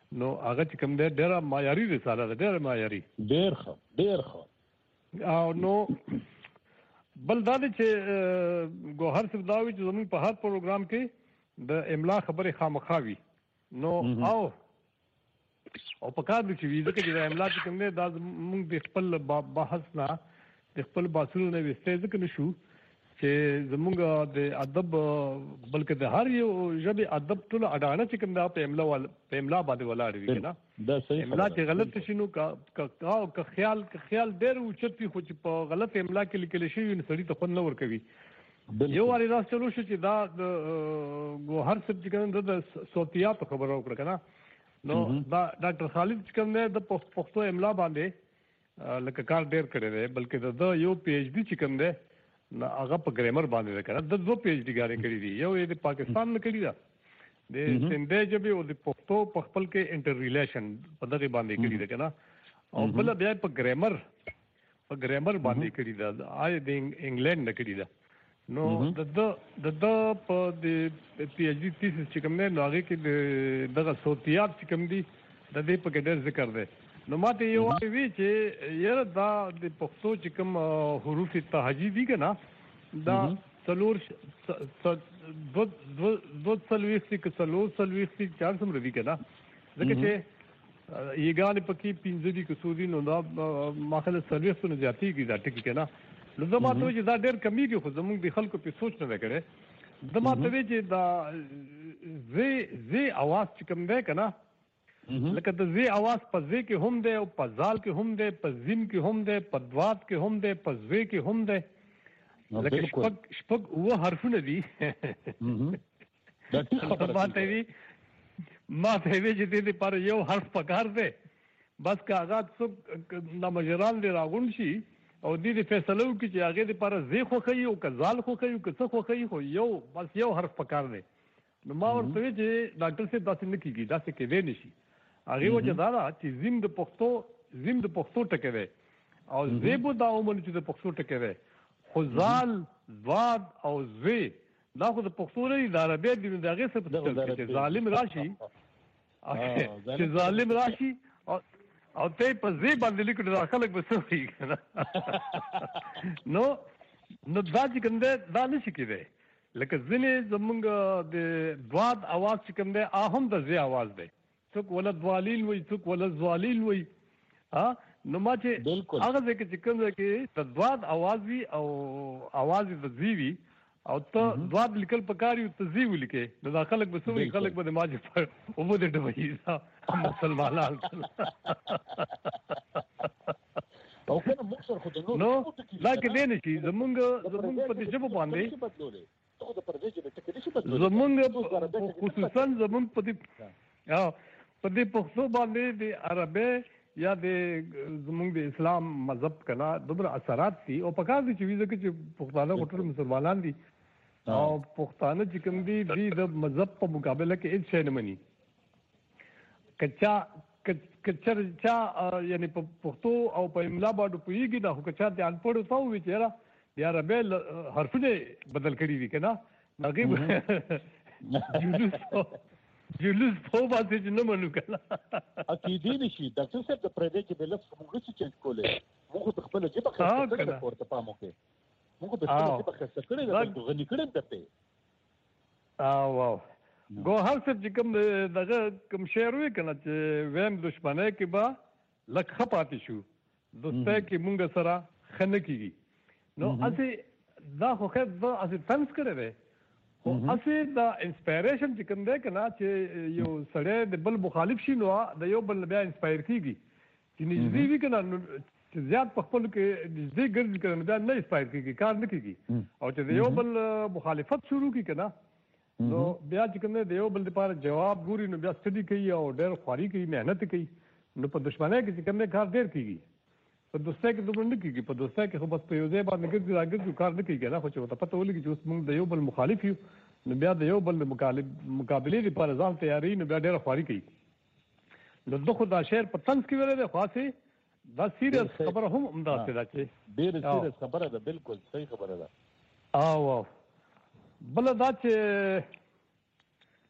نو هغه چې کوم دی ډېره معیاري رساله ده، ډېره معیاري، ډېر ښه ډېر ښه. او نو بل دا دی چې ګوهر صاحب دا وایي چې زموږ په هر پروګرام کې د املا خبرې خامخا وي. نو او او په کار دی چې وي، ځکه چې د املا چې کوم دی دا زموږ د خپل بحث نه د خپل بحثونو نه ویستی ځکه نه شو چې زموږ د ادب بلکې د هر یو ژبې ادب ټول اډانه چې کوم دا په املا ول په املا باندې ولاړ وي که نه. املا چې غلط شي نو که خیال که خیال ډېر اوچت وي خو چې په غلط املا کې لیکل شوي نو سړي ته خوند نه ورکوي. یو وارې داسې چلو شو چې دا د ګوهر صاحب چې کوم د صوتیاتو خبره وکړه که نه، نو دا ډاکټر خالد چې کوم دی د پښتو املا باندې لکه کار ډېر کړی دی، بلکې د یو پی ایچ ډي چې کوم دی هغه په ګرامر باندې ده که نه. د دوه پی ایچ ډي ګانې کړي دي، یو یې د پاکستان نه کړي ده د سندھي ژبې او د پښتو په خپل کې انټر ریلیشن په دغې باندې کړي ده که نه، او بله بیا په ګرامر په ګرامر باندې کړي ده، آی د انګلینډ نه کړي ده. نو د ده د ده په د پی ایچ ډي تیسس چې کوم دی نو هغې کې د دغه صوتیات چې کوم دي د دې پکې ډېر ذکر دی. نو ما ته یو وی چې یاره دا د پښتو چې کوم حروف تهجی دي که نه، دا څلور دوه څلوېښت که څلور څلوېښت چار څومره دي که نه، ځکه چې یګانې پکې پنځه دي که څو دي، نو دا ما خیال څلوېښتو نه زیاتېږي دا ټکي که نه. نو زه ما ته وایي چې دا ډېر کمیږي، خو زموږ د خلکو پې سوچ نه دی کړی. ده ما ته وایي چې دا زی زی اواز چې کوم دی که نه، لکه د زی اواز په زی کې هم دی او په زال کې هم دی، په زین کې هم دی، په دوات کې هم دی، په زوی کې هم دی، لکه شپږ شپږ اووه حرفونه دي. ما ته وایي ما ته وایي چې دې دپاره یو حرف پکار دی، بس که هغه څوک نامجران دې راغونډ شي او دې دې فیصله وکړي چې هغې دپاره زی خوښوي او که زال خوښوي او که څه خوښوي، خو یو بس یو حرف پکار دی. نو ما ورته وایي چې ډاکټر صاحب داسې نه کېږي، داسې کېدی نه شي. هغې وجه دا ده چې زیم د پښتو زیم د پښتو ټکی دی او زی به دا ومنو چې د پښتو ټکی دی، خو زال ضاد او زی دا خو د پښتو نه دي، د عربي دي. نو د هغې څه په چل کې چې ظالم راشي چې ظالم راشي او ته یې په زی باندې لیکلو دا خلک به څه وایي که نه. نو نو دا چې کوم دی دا نه شي کېدی. لکه ځینې زمونږ د دواد اواز چې کوم دی هغه هم د زی اواز دی، څوک وله دوالین وایي، څوک وله زوالین وایي. نو ما چې هغه ځای کې چې کوم ځای کې د دواد اواز وي او اواز یې د زی وي او ته دواد لیکل پکار وي ته زی ولیکې، نو دا خلک به څه وایي؟ خلک به د ما چې اوبه دې ډوبوي مسلمانان. نو دا کېدی نه شي. زمونږ زمونږ په دې ژبو باندې زمونږ خصوصا زمونږ په دې په دې پښتو باندې د عربي یا د زمونږ د اسلام مذهب که نه دومره اثرات دي او پکار دي چې وي، ځکه چې پښتانه خو ټول مسلمانان دي او پښتانه چې کوم دي دوی د مذهب په مقابله کې هېڅ شی نه مني. که چا که چا یعنې په پښتو او په املا باندې پوهېږي نه، خو که چا د انپړ ورته ووایي چې یاره د عربۍ حرفونه بدل کړي دي که نه، هغې جلوس جلوس په وباسي چې نه منو که نه. کېدی نه شي ډاکټر صاحب د پردۍ ژبې لفظ موږ نشو چینج کولی. موږ د خپله ژبه ښایسته کړې ده، ورته پام وکړئ. موږ د خپله ژبه ښایسته کړې ده، غني کړې هم درته. واو ګوهر صاحب چې کوم دغه کوم شعر وایي که نه چې ویم دشمنۍ کې به لږ ښه پاتې شو، دوستۍ کې مونږ سره ښه نه کېږي. نو هسې دا خو خیر دا هسې طنز کړی دی، خو هسې دا انسپایریشن چې کوم دی که نه چې یو سړی د بل مخالف شي نو د یو بل بیا انسپایر کېږي. چې نږدې وي که نه چې زیات په خپلو کې نږدې ګرځي که نه بیا نه انسپایر کېږي، کار نه کېږي. او چې د یو بل مخالفت شروع کړي که نه نو بیا چې کوم دی د یو بل لپاره جواب ګوري، نو بیا سټډي کوي او ډېر خواري کوي، محنت کوي. نو په دشمنۍ کې چې کوم دی کار ډېر کېږي، په دوستۍ کې دومره نه کېږي. په دوستۍ کې خو بس په یو ځای باندې ګرځي را ګرځي کار نه کوي که نه، خو چې ورته پته ولګي چې اوس موږ د یو بل مخالف یو نو بیا د یو بل د مقابلې لپاره ځان تیاري، نو بیا ډېره خواري کوي. نو ده خو دا شعر په طنز کې ویلی دی، خو هسې دا سیریس خبره هم همداسې ده چې ډېره سیریس خبره ده. بلکل صحیح خبره ده. او بله دا چې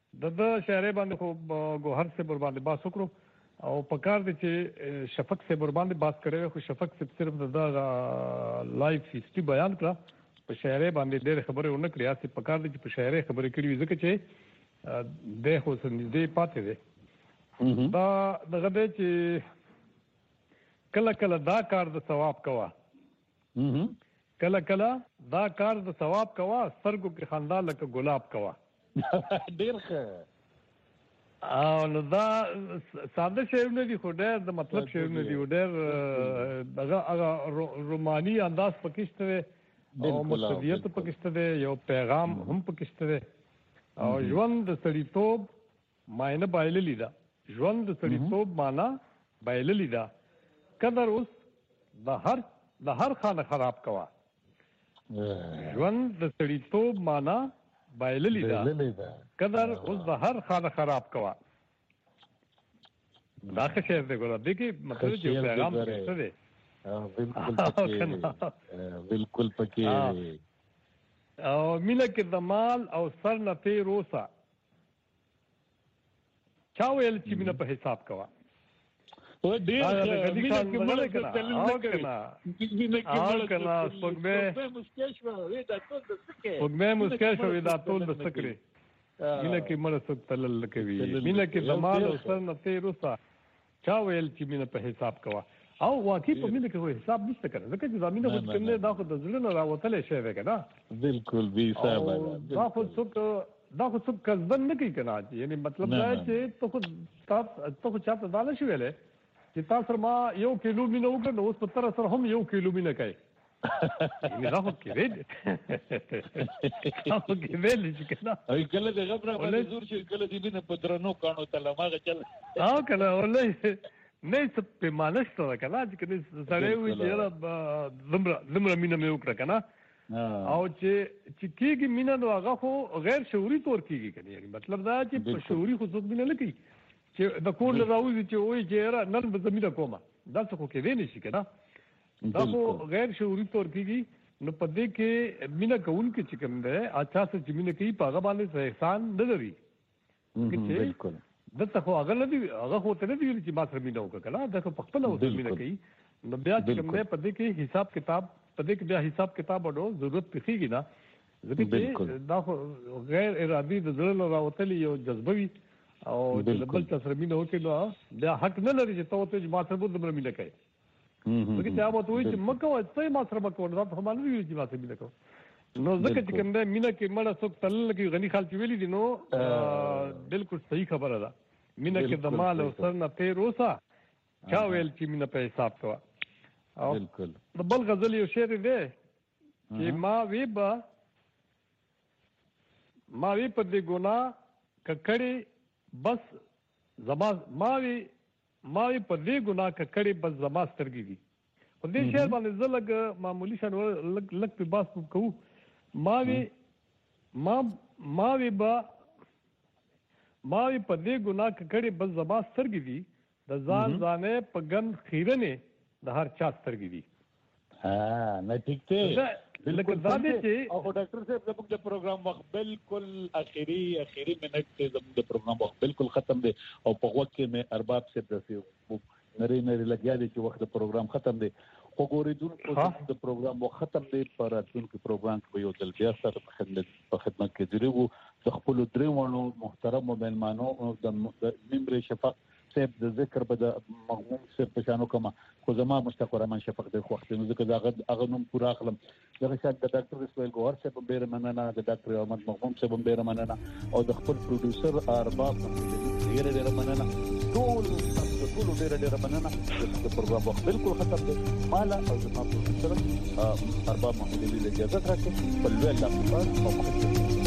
د د شهرې باندې خو ګوهر سے بر باندې باس وکړو او پکار دي چې شفق سے بر باندې باس کړي خو شفق سے صرف د لایف هیستوري بیان کړه په شهرې باندې ډېر خبرې ونه کړې چې پکار دي چې په شهرې خبرې کړي ځکه چې د خو سنځدې پاتې دي دا دغه دی چې کله کله دا کار د ثواب کوا کله کله دا کار د ثواب کوا سترګو کې خندا لکه ګلاب کوا ډېر ښه او نو دا ساده شعرونه دي خو ډېر د مطلب شعرونه دي ډېر دغه هغه روماني انداز پکې شته او مقصدیت پکې شته یو پیغام هم پکې شته او ژوند د سړیتوب معنی بایللی دا ژوند د سړیتوب معنا بایللی دا قدر اوس د هر د هر خانه خراب کوا ژوند د سړیتوب معنا بایللی دا قدر اوس د هر خانه خراب کوا دا څه شعر دی ګوره دې کې مطلب چې پیغام څه دی بالکل پکې بالکل پکې او مینه کې د مال او سر نه پیروسا چا ویل چې مینه په حساب کوا او ډېر مینه کې مړ کړه مینه کې مړ کړه سپوږمۍ مسکه شو وې دا ټول د سکه سپوږمۍ مسکه شو وې دا ټول د سکري مینه کې مړ څوک تلل کوي مینه کې د مال او سر نه پیروسا چا ویل چې مینه په حساب کوا او واقعي په مینه کې حساب نشته کنه ځکه چې زمينه خو کوم نه دا خو د زړه نه راوتلې شی دی کنه بالکل بي صاحب دا خو څوک دا خو څوک کسبن نه کوي کنه یعنی مطلب دا چې ته خو تاسو ته خو چاته دا نشي ویلې چې تاسو ما یو کیلو مینه وکړ اوس په تر سره هم یو کیلو مینه کوي یعنی دا خو کې ویل دا خو کې ویل چې کنه ای کله دغه برابر زور چې کله دې نه په درنو کانو تل ماغه چل ها کنه ولې نه څه په مانشته کنه چې کله سړی وي چې زمرا زمرا مینه مې وکړه کنه او چې چې کېږي مینه نو هغه خو غیر شعوري تور کېږي کنه یعنی مطلب دا چې په شعوري خو څوک مینه نه کوي چې د کور له راوځي چې وایي چې را نن به زمينه کومه دا څه خو کې نه شي کنه دا خو غیر شعوري تور کېږي نو په دې کې مینه کوون کې چې کوم ده اچھا څه چې مینه کوي په هغه باندې احسان نه لري بالکل دته خو هغه نه دی هغه خو ته نه دی چې ما سره مینه وکړه کنه دا په خپل اوسه مینه کوي نو بیا چې کوم نه پدې کې حساب کتاب پدې کې بیا حساب کتاب وړو ضرورت پېږي نه ځکه دا خو غیر ارادي د زړه راوتلی یو جذبوي او د بل تاسو مینه وکړي نو بیا حق نه لري چې تاسو ته ما سره د مینه کوي ځکه چې هغه ته وایي چې مکه وایي ته ما سره مکه ورته هم نه ویل چې ما سره مینه کوي نو ځکه چې کوم ده مینه کې مړه څوک تلل کې غني خال چې ویلي دي نو بالکل صحیح خبره ده مینه کې د مال او سر نه پیروسا چا ویل چې مینه په حساب کوا او بالکل د بل غزل یو شعر دی چې ما وی با ما وی په دې ګناه ککړې بس زما ما وی ما وی په دې ګناه ککړې بس زما سترګې دي په دې شعر باندې زلګ معمولی شان لګ لګ په باس کوو ماوی ما ماوی با ماوی په دې ګناه کړي بس زما سترګې دي د ځان ځانې په ګن خیرنه د هر چا سترګې دي ها نه ټیک ته لکه دا دې چې او ډاکټر صاحب زموږ د پروګرام وخت بالکل اخیری اخیری منټ ته زموږ د پروګرام وخت بالکل ختم دی او په وخت کې مې ارباب صاحب د نری نری لګیا دي چې وخت د پروګرام ختم دی خو ګورېدونکو د پروګرام وخت ختم دی پر راتلونکي پروګرام کې یو ځل بیا سره په خدمت په خدمت کې درېږو د خپل درېوانو محترم مېلمانو د ممبر شفق صاحب د ذکر په د مغموم صاحب په شانو کما خو زما مشتاق رحمان شفق د وخت نو ځکه دا هغه نوم پورا اخلم دغه شات د ډاکټر اسماعیل ګوهر صاحب به مننه د ډاکټر احمد مغموم صاحب به مننه او د خپل پروډوسر ارباب ډیر ډیر مننه ټول ټول ډیر ډیر مننه د پروګرام وخت بالکل ختم دی مالا او زما پروډوسر ارباب محمود علي اجازه راکړي په لوی الله او